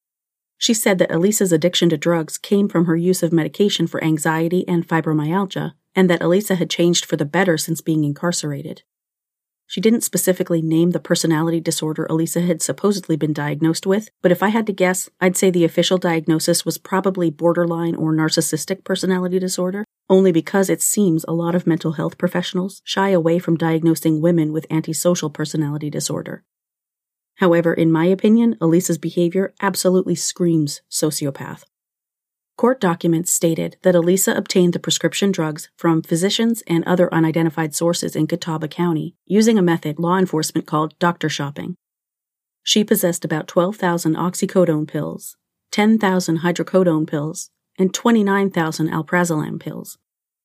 She said that Elisa's addiction to drugs came from her use of medication for anxiety and fibromyalgia, and that Elisa had changed for the better since being incarcerated. She didn't specifically name the personality disorder Elisa had supposedly been diagnosed with, but if I had to guess, I'd say the official diagnosis was probably borderline or narcissistic personality disorder, only because it seems a lot of mental health professionals shy away from diagnosing women with antisocial personality disorder. However, in my opinion, Elisa's behavior absolutely screams sociopath. Court documents stated that Elisa obtained the prescription drugs from physicians and other unidentified sources in Catawba County using a method law enforcement called doctor shopping. She possessed about twelve thousand oxycodone pills, ten thousand hydrocodone pills, and twenty-nine thousand alprazolam pills.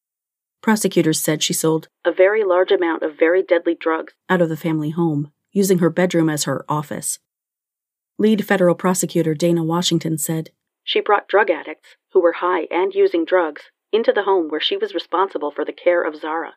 Prosecutors said she sold a very large amount of very deadly drugs out of the family home, using her bedroom as her office. Lead federal prosecutor Dana Washington said, She brought drug addicts, who were high and using drugs, into the home where she was responsible for the care of Zara.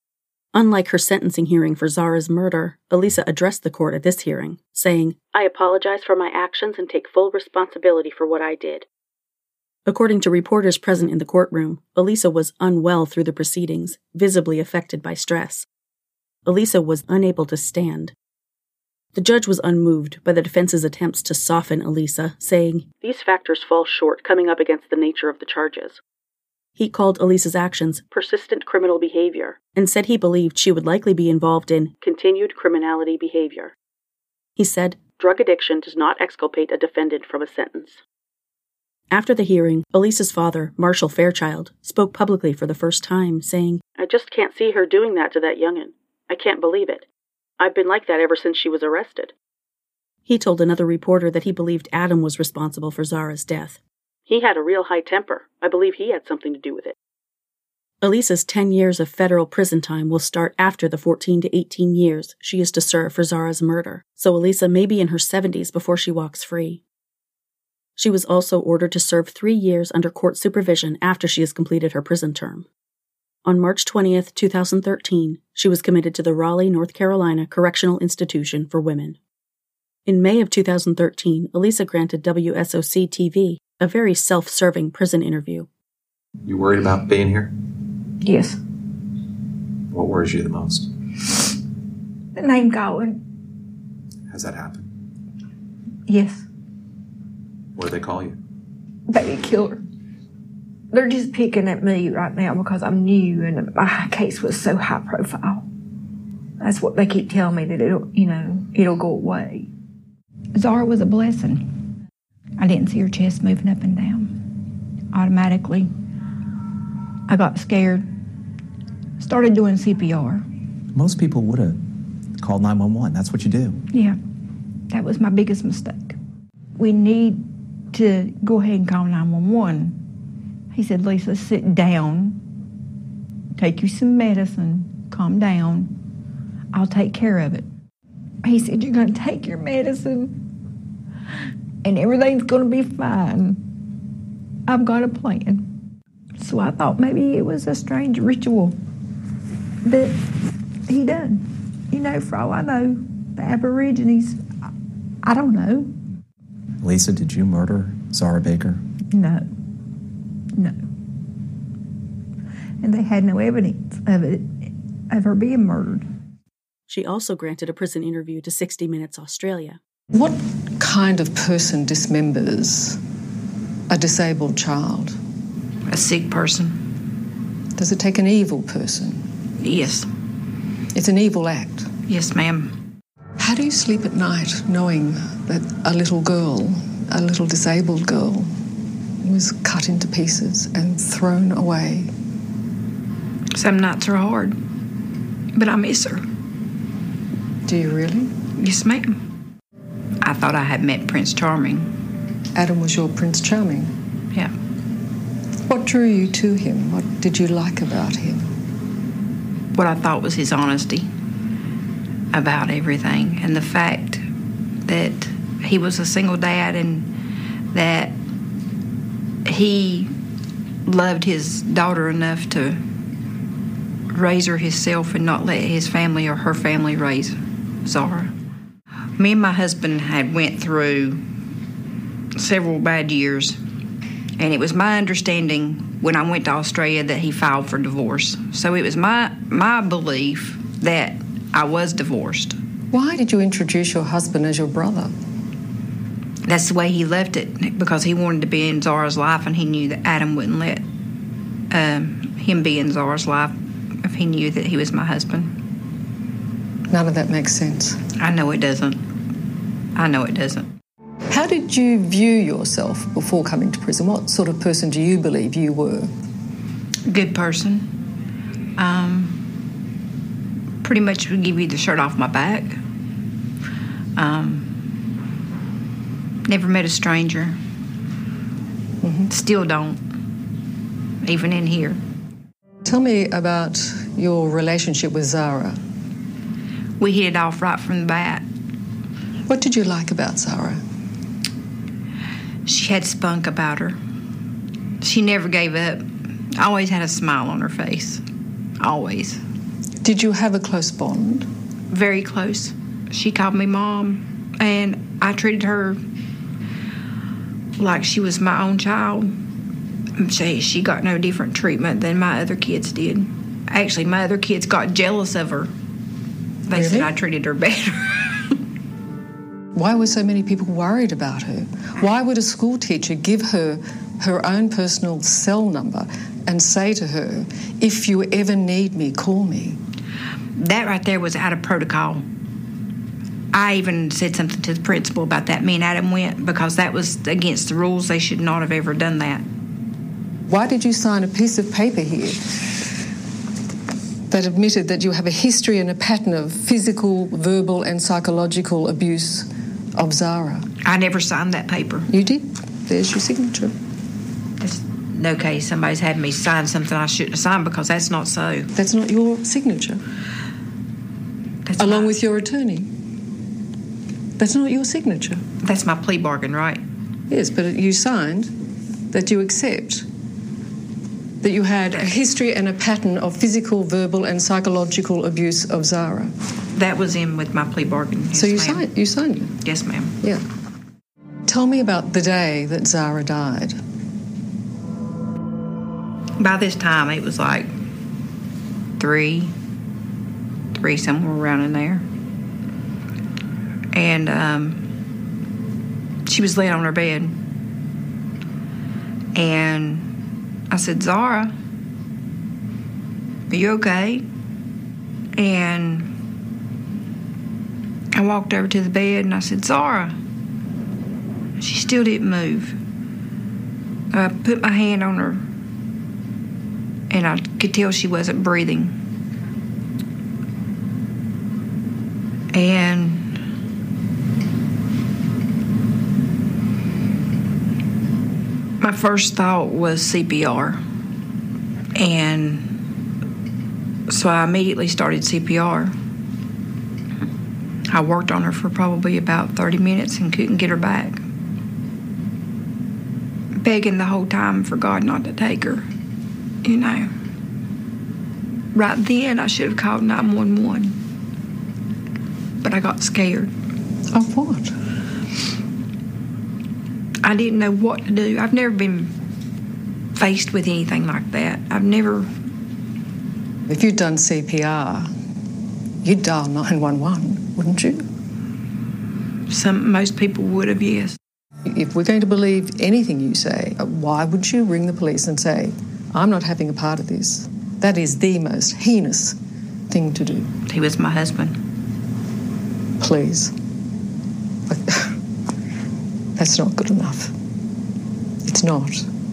Unlike her sentencing hearing for Zara's murder, Elisa addressed the court at this hearing, saying, I apologize for my actions and take full responsibility for what I did. According to reporters present in the courtroom, Elisa was unwell through the proceedings, visibly affected by stress. Elisa was unable to stand. The judge was unmoved by the defense's attempts to soften Elisa, saying, These factors fall short coming up against the nature of the charges. He called Elisa's actions persistent criminal behavior and said he believed she would likely be involved in continued criminality behavior. He said, Drug addiction does not exculpate a defendant from a sentence. After the hearing, Elisa's father, Marshall Fairchild, spoke publicly for the first time, saying, I just can't see her doing that to that young'un. I can't believe it. I've been like that ever since she was arrested. He told another reporter that he believed Adam was responsible for Zara's death. He had a real high temper. I believe he had something to do with it. Elisa's ten years of federal prison time will start after the fourteen to eighteen years she is to serve for Zara's murder, so Elisa may be in her seventies before she walks free. She was also ordered to serve three years under court supervision after she has completed her prison term. On March twentieth, two thousand thirteen, she was committed to the Raleigh, North Carolina Correctional Institution for Women. In May of two thousand thirteen, Elisa granted W S O C T V a very self-serving prison interview. You worried about being here? Yes. What worries you the most? The name calling. Has that happened? Yes. What do they call you? Baby killer. They're just picking at me right now because I'm new and my case was so high profile. That's what they keep telling me, that it'll, you know, it'll go away. Zara was a blessing. I didn't see her chest moving up and down. Automatically, I got scared, started doing C P R. Most people would have called nine one one. That's what you do. Yeah, that was my biggest mistake. We need to go ahead and call nine one one. He said, Lisa, sit down, take you some medicine, calm down. I'll take care of it. He said, you're going to take your medicine and everything's going to be fine. I've got a plan. So I thought maybe it was a strange ritual that he done. You know, for all I know, the Aborigines, I don't know. Lisa, did you murder Zara Baker? No. No. And they had no evidence of it, of her being murdered. She also granted a prison interview to sixty minutes Australia. What kind of person dismembers a disabled child? A sick person. Does it take an evil person? Yes. It's an evil act? Yes, ma'am. How do you sleep at night knowing that a little girl, a little disabled girl, was cut into pieces and thrown away? Some nights are hard, but I miss her. Do you really? Yes, ma'am. I thought I had met Prince Charming. Adam was your Prince Charming? Yeah. What drew you to him? What did you like about him? What I thought was his honesty about everything, and the fact that he was a single dad and that he loved his daughter enough to raise her himself and not let his family or her family raise Zara. Me and my husband had went through several bad years, and it was my understanding when I went to Australia that he filed for divorce. So it was my my belief that I was divorced. Why did you introduce your husband as your brother? That's the way he left it, because he wanted to be in Zara's life, and he knew that Adam wouldn't let um, him be in Zara's life if he knew that he was my husband. None of that makes sense. I know it doesn't. I know it doesn't. How did you view yourself before coming to prison? What sort of person do you believe you were? Good person. Um, pretty much would give you the shirt off my back. Um, never met a stranger. Mm-hmm. Still don't. Even in here. Tell me about your relationship with Zara. We hit it off right from the bat. What did you like about Zara? She had spunk about her. She never gave up. Always had a smile on her face. Always. Did you have a close bond? Very close. She called me Mom, and I treated her like she was my own child. She, she got no different treatment than my other kids did. Actually, my other kids got jealous of her. They Really? said I treated her better. Why were so many people worried about her? Why would a school teacher give her her own personal cell number and say to her, if you ever need me, call me? That right there was out of protocol. I even said something to the principal about that. Me and Adam went, because that was against the rules. They should not have ever done that. Why did you sign a piece of paper here that admitted that you have a history and a pattern of physical, verbal and psychological abuse of Zara? I never signed that paper. You did. There's your signature. There's okay, somebody's had me sign something I shouldn't have signed, because that's not so. That's not your signature. That's Along not, with your attorney. That's not your signature. That's my plea bargain, right? Yes, but you signed that you accept that you had a history and a pattern of physical, verbal and psychological abuse of Zara. That was in with my plea bargain. Yes, so you ma'am. signed, you signed it? Yes, ma'am. Yeah. Tell me about the day that Zara died. By this time, it was like three, three somewhere around in there. And um, she was laying on her bed. And I said, Zara, are you okay? And I walked over to the bed and I said, Zara. She still didn't move. I put my hand on her and I could tell she wasn't breathing. And my first thought was C P R. And so I immediately started C P R. I worked on her for probably about thirty minutes and couldn't get her back. Begging the whole time for God not to take her, you know. Right then, I should have called nine one one. But I got scared. Of what? I didn't know what to do. I've never been faced with anything like that. I've never... If you'd done C P R, you'd dial nine one one, wouldn't you? Some, most people would have, yes. If we're going to believe anything you say, why would you ring the police and say, I'm not having a part of this? That is the most heinous thing to do. He was my husband. Please. That's not good enough. It's not.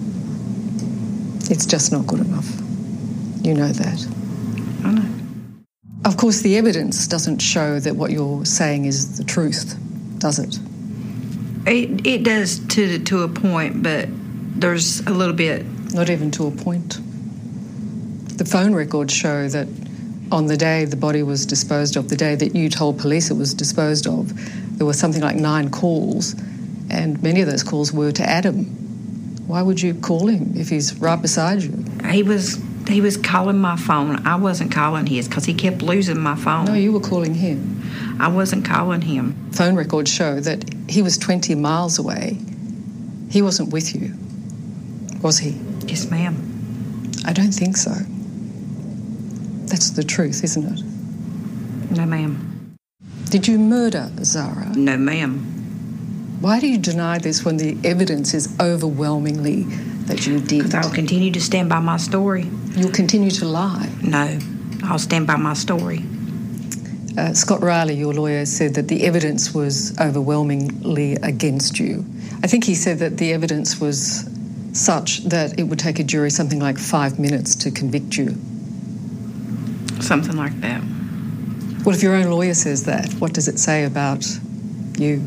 It's just not good enough. You know that. I know. Of course, the evidence doesn't show that what you're saying is the truth, does it? It, it does to to a point, but there's a little bit... Not even to a point. The phone records show that on the day the body was disposed of, the day that you told police it was disposed of, there was something like nine calls, and many of those calls were to Adam. Why would you call him if he's right beside you? He was he was calling my phone. I wasn't calling his because he kept losing my phone. No, you were calling him. I wasn't calling him. Phone records show that he was twenty miles away. He wasn't with you, was he? Yes, ma'am. I don't think so. That's the truth, isn't it? No, ma'am. Did you murder Zara? No, ma'am. Why do you deny this when the evidence is overwhelmingly that you did? Because I'll continue to stand by my story. You'll continue to lie? No, I'll stand by my story. Uh, Scott Riley, your lawyer, said that the evidence was overwhelmingly against you. I think he said that the evidence was such that it would take a jury something like five minutes to convict you. Something like that. Well, if your own lawyer says that, what does it say about you?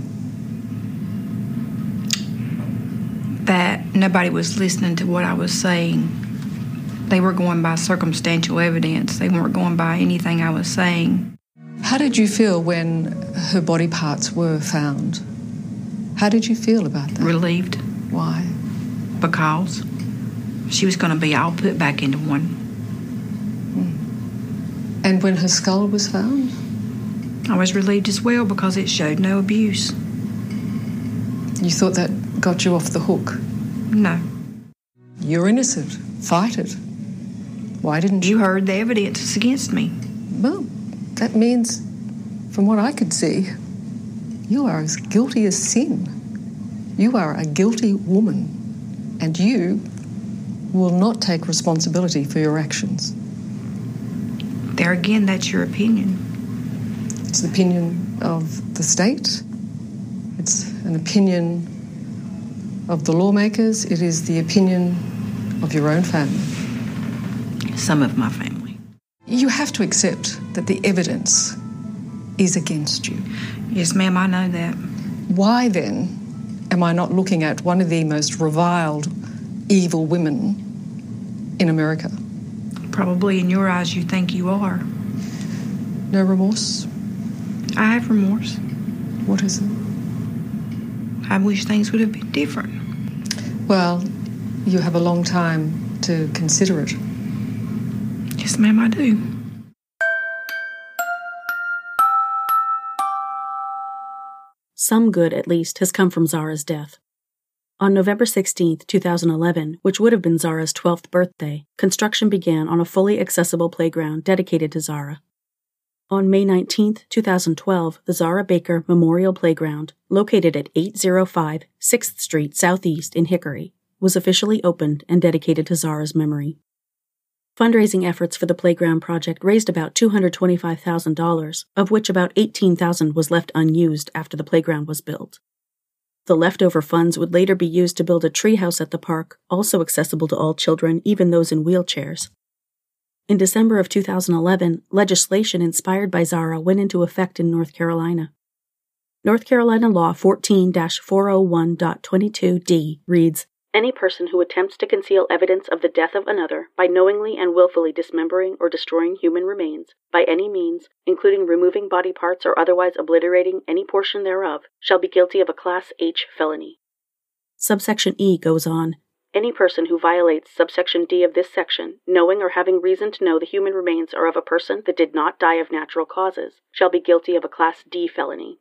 That nobody was listening to what I was saying. They were going by circumstantial evidence. They weren't going by anything I was saying. How did you feel when her body parts were found? How did you feel about that? Relieved. Why? Because she was going to be all put back into one. Mm. And when her skull was found? I was relieved as well because it showed no abuse. You thought that got you off the hook? No. You're innocent. Fight it. Why didn't you? You heard the evidence against me. Well, that means, from what I could see, you are as guilty as sin. You are a guilty woman, and you will not take responsibility for your actions. There again, that's your opinion. It's the opinion of the state. It's an opinion of the lawmakers. It is the opinion of your own family. Some of my family. You have to accept that the evidence is against you. Yes, ma'am, I know that. Why then am I not looking at one of the most reviled evil women in America. Probably in your eyes you think you are. No remorse? I have remorse. What is it? I wish things would have been different. Well, you have a long time to consider it. Yes, ma'am, I do. Some good, at least, has come from Zara's death. On November sixteenth, two thousand eleven, which would have been Zara's twelfth birthday, construction began on a fully accessible playground dedicated to Zara. On May nineteenth, two thousand twelve, the Zara Baker Memorial Playground, located at eight oh five sixth Street Southeast in Hickory, was officially opened and dedicated to Zara's memory. Fundraising efforts for the playground project raised about two hundred twenty-five thousand dollars, of which about eighteen thousand dollars was left unused after the playground was built. The leftover funds would later be used to build a treehouse at the park, also accessible to all children, even those in wheelchairs. In December of two thousand eleven, legislation inspired by Zara went into effect in North Carolina. North Carolina Law fourteen dash four oh one point twenty-two d reads, "Any person who attempts to conceal evidence of the death of another by knowingly and willfully dismembering or destroying human remains, by any means, including removing body parts or otherwise obliterating any portion thereof, shall be guilty of a Class H felony." Subsection E goes on, "Any person who violates subsection D of this section, knowing or having reason to know the human remains are of a person that did not die of natural causes, shall be guilty of a Class D felony."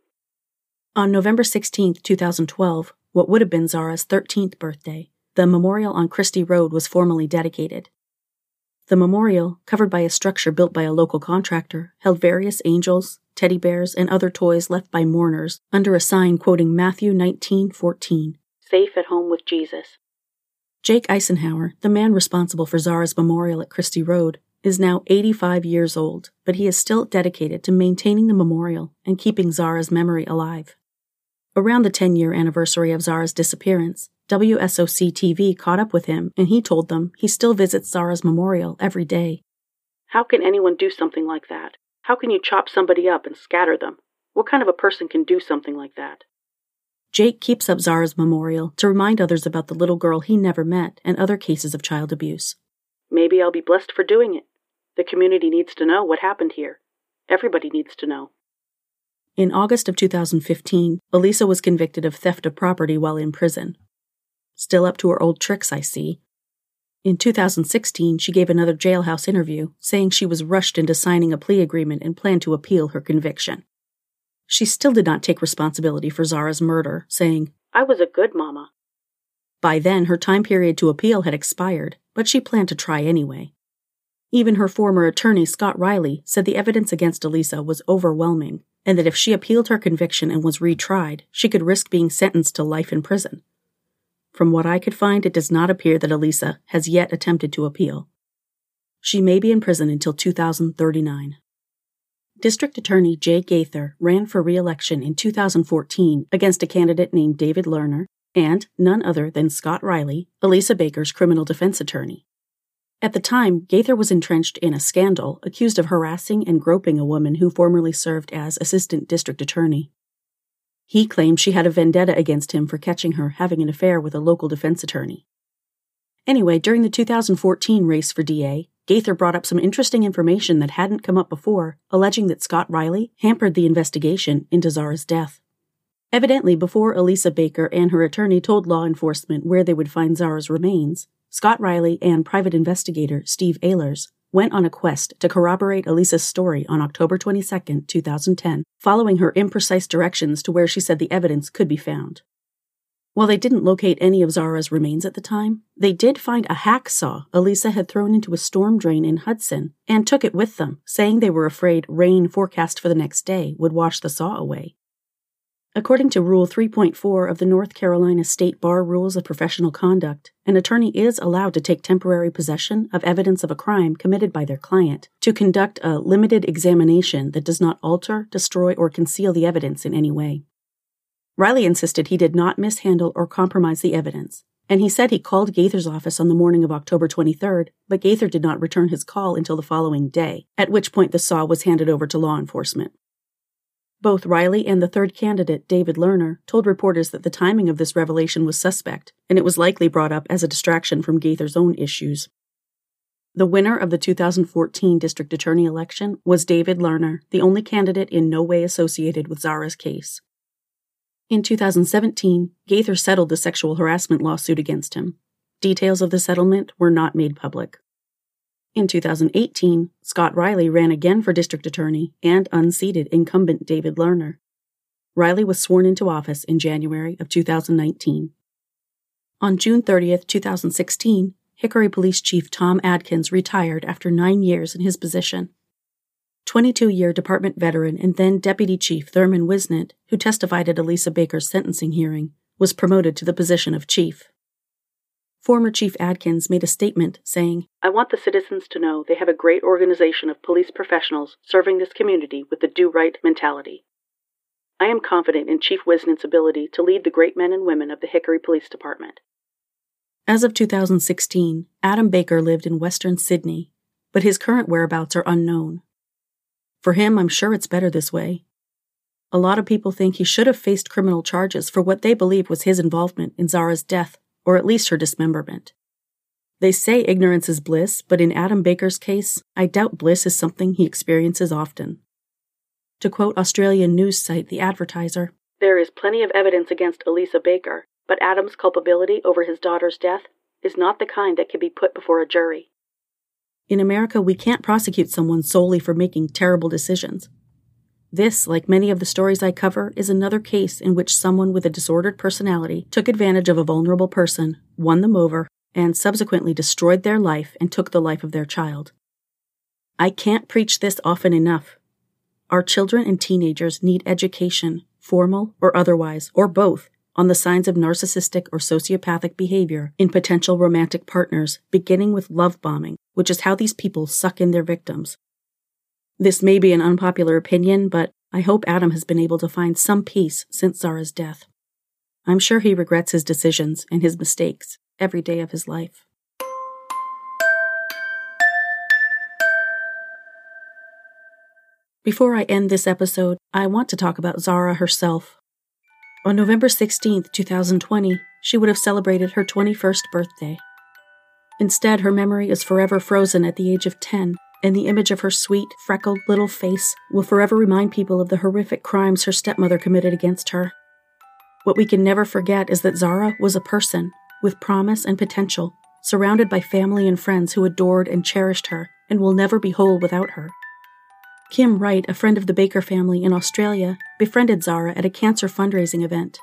On November sixteenth, two thousand twelve, what would have been Zara's thirteenth birthday, the memorial on Christie Road was formally dedicated. The memorial, covered by a structure built by a local contractor, held various angels, teddy bears, and other toys left by mourners under a sign quoting Matthew nineteen fourteen, "Safe at home with Jesus." Jake Eisenhower, the man responsible for Zara's memorial at Christie Road, is now eighty-five years old, but he is still dedicated to maintaining the memorial and keeping Zara's memory alive. Around the ten-year anniversary of Zara's disappearance, W S O C T V caught up with him and he told them he still visits Zara's memorial every day. "How can anyone do something like that? How can you chop somebody up and scatter them? What kind of a person can do something like that?" Jake keeps up Zara's memorial to remind others about the little girl he never met and other cases of child abuse. "Maybe I'll be blessed for doing it. The community needs to know what happened here. Everybody needs to know." In August of two thousand fifteen, Elisa was convicted of theft of property while in prison. Still up to her old tricks, I see. In two thousand sixteen, she gave another jailhouse interview, saying she was rushed into signing a plea agreement and planned to appeal her conviction. She still did not take responsibility for Zara's murder, saying, "I was a good mama." By then, her time period to appeal had expired, but she planned to try anyway. Even her former attorney, Scott Riley, said the evidence against Elisa was overwhelming, and that if she appealed her conviction and was retried, she could risk being sentenced to life in prison. From what I could find, it does not appear that Elisa has yet attempted to appeal. She may be in prison until two thousand thirty-nine. District Attorney Jay Gaither ran for re-election in two thousand fourteen against a candidate named David Lerner and none other than Scott Riley, Elisa Baker's criminal defense attorney. At the time, Gaither was entrenched in a scandal, accused of harassing and groping a woman who formerly served as assistant district attorney. He claimed she had a vendetta against him for catching her having an affair with a local defense attorney. Anyway, during the two thousand fourteen race for D A, Gaither brought up some interesting information that hadn't come up before, alleging that Scott Riley hampered the investigation into Zara's death. Evidently, before Elisa Baker and her attorney told law enforcement where they would find Zara's remains, Scott Riley and private investigator Steve Ehlers went on a quest to corroborate Elisa's story on October twenty-second, two thousand ten, following her imprecise directions to where she said the evidence could be found. While they didn't locate any of Zara's remains at the time, they did find a hacksaw Elisa had thrown into a storm drain in Hudson and took it with them, saying they were afraid rain forecast for the next day would wash the saw away. According to Rule three point four of the North Carolina State Bar Rules of Professional Conduct, an attorney is allowed to take temporary possession of evidence of a crime committed by their client to conduct a limited examination that does not alter, destroy, or conceal the evidence in any way. Riley insisted he did not mishandle or compromise the evidence, and he said he called Gaither's office on the morning of October twenty-third, but Gaither did not return his call until the following day, at which point the saw was handed over to law enforcement. Both Riley and the third candidate, David Lerner, told reporters that the timing of this revelation was suspect, and it was likely brought up as a distraction from Gaither's own issues. The winner of the two thousand fourteen district attorney election was David Lerner, the only candidate in no way associated with Zara's case. In two thousand seventeen, Gaither settled the sexual harassment lawsuit against him. Details of the settlement were not made public. In two thousand eighteen, Scott Riley ran again for district attorney and unseated incumbent David Lerner. Riley was sworn into office in January of two thousand nineteen. On June thirtieth, two thousand sixteen, Hickory Police Chief Tom Adkins retired after nine years in his position. twenty-two-year department veteran and then Deputy Chief Thurman Wisnett, who testified at Elisa Baker's sentencing hearing, was promoted to the position of chief. Former Chief Adkins made a statement saying, "I want the citizens to know they have a great organization of police professionals serving this community with the do-right mentality. I am confident in Chief Wisnett's ability to lead the great men and women of the Hickory Police Department." As of two thousand sixteen, Adam Baker lived in Western Sydney, but his current whereabouts are unknown. For him, I'm sure it's better this way. A lot of people think he should have faced criminal charges for what they believe was his involvement in Zara's death, or at least her dismemberment. They say ignorance is bliss, but in Adam Baker's case, I doubt bliss is something he experiences often. To quote Australian news site The Advertiser, "There is plenty of evidence against Elisa Baker, but Adam's culpability over his daughter's death is not the kind that can be put before a jury. In America, we can't prosecute someone solely for making terrible decisions. This, like many of the stories I cover, is another case in which someone with a disordered personality took advantage of a vulnerable person, won them over, and subsequently destroyed their life and took the life of their child. I can't preach this often enough. Our children and teenagers need education, formal or otherwise, or both, on the signs of narcissistic or sociopathic behavior in potential romantic partners, beginning with love bombing, which is how these people suck in their victims. This may be an unpopular opinion, but I hope Adam has been able to find some peace since Zara's death. I'm sure he regrets his decisions and his mistakes every day of his life." Before I end this episode, I want to talk about Zara herself. On November sixteenth, two thousand twenty, she would have celebrated her twenty-first birthday. Instead, her memory is forever frozen at the age of ten, and the image of her sweet, freckled little face will forever remind people of the horrific crimes her stepmother committed against her. What we can never forget is that Zara was a person, with promise and potential, surrounded by family and friends who adored and cherished her, and will never be whole without her. Kim Wright, a friend of the Baker family in Australia, befriended Zara at a cancer fundraising event.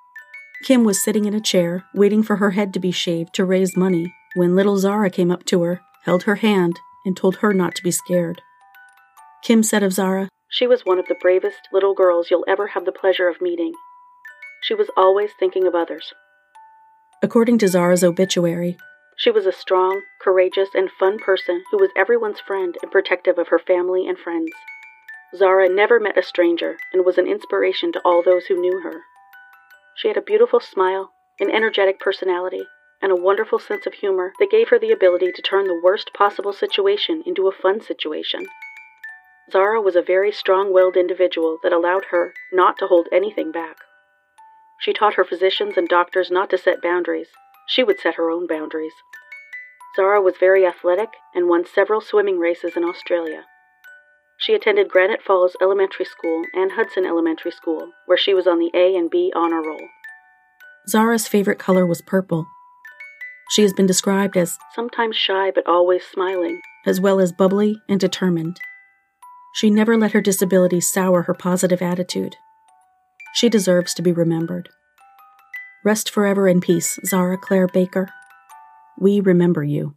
Kim was sitting in a chair, waiting for her head to be shaved to raise money, when little Zara came up to her, held her hand, and told her not to be scared. Kim said of Zara, "She was one of the bravest little girls you'll ever have the pleasure of meeting. She was always thinking of others." According to Zara's obituary, she was a strong, courageous, and fun person who was everyone's friend and protective of her family and friends. Zara never met a stranger and was an inspiration to all those who knew her. She had a beautiful smile, an energetic personality, and a wonderful sense of humor that gave her the ability to turn the worst possible situation into a fun situation. Zara was a very strong-willed individual that allowed her not to hold anything back. She taught her physicians and doctors not to set boundaries. She would set her own boundaries. Zara was very athletic and won several swimming races in Australia. She attended Granite Falls Elementary School and Hudson Elementary School, where she was on the A and B honor roll. Zara's favorite color was purple. She has been described as sometimes shy but always smiling, as well as bubbly and determined. She never let her disability sour her positive attitude. She deserves to be remembered. Rest forever in peace, Zara Claire Baker. We remember you.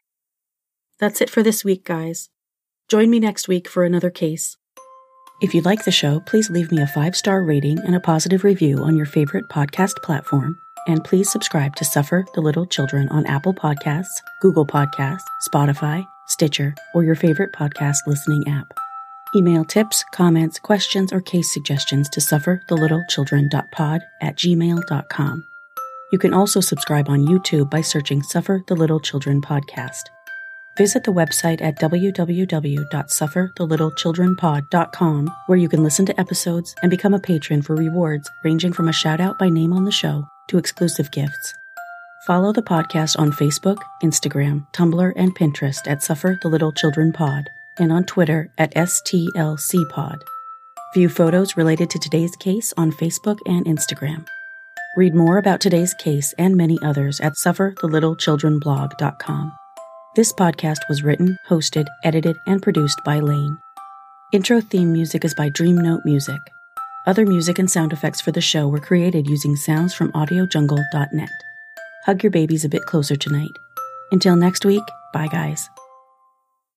That's it for this week, guys. Join me next week for another case. If you like the show, please leave me a five-star rating and a positive review on your favorite podcast platform. And please subscribe to Suffer the Little Children on Apple Podcasts, Google Podcasts, Spotify, Stitcher, or your favorite podcast listening app. Email tips, comments, questions, or case suggestions to sufferthelittlechildren.pod at gmail dot com. You can also subscribe on YouTube by searching Suffer the Little Children Podcast. Visit the website at w w w dot suffer the little children pod dot com, where you can listen to episodes and become a patron for rewards ranging from a shout-out by name on the show to exclusive gifts. Follow the podcast on Facebook, Instagram, Tumblr, and Pinterest at Suffer the Little Children Pod, and on Twitter at S T L C Pod. View photos related to today's case on Facebook and Instagram. Read more about today's case and many others at suffer the little children blog dot com. This podcast was written, hosted, edited, and produced by Lane. Intro theme music is by Dream Note Music. Other music and sound effects for the show were created using sounds from audio jungle dot net. Hug your babies a bit closer tonight. Until next week, bye guys.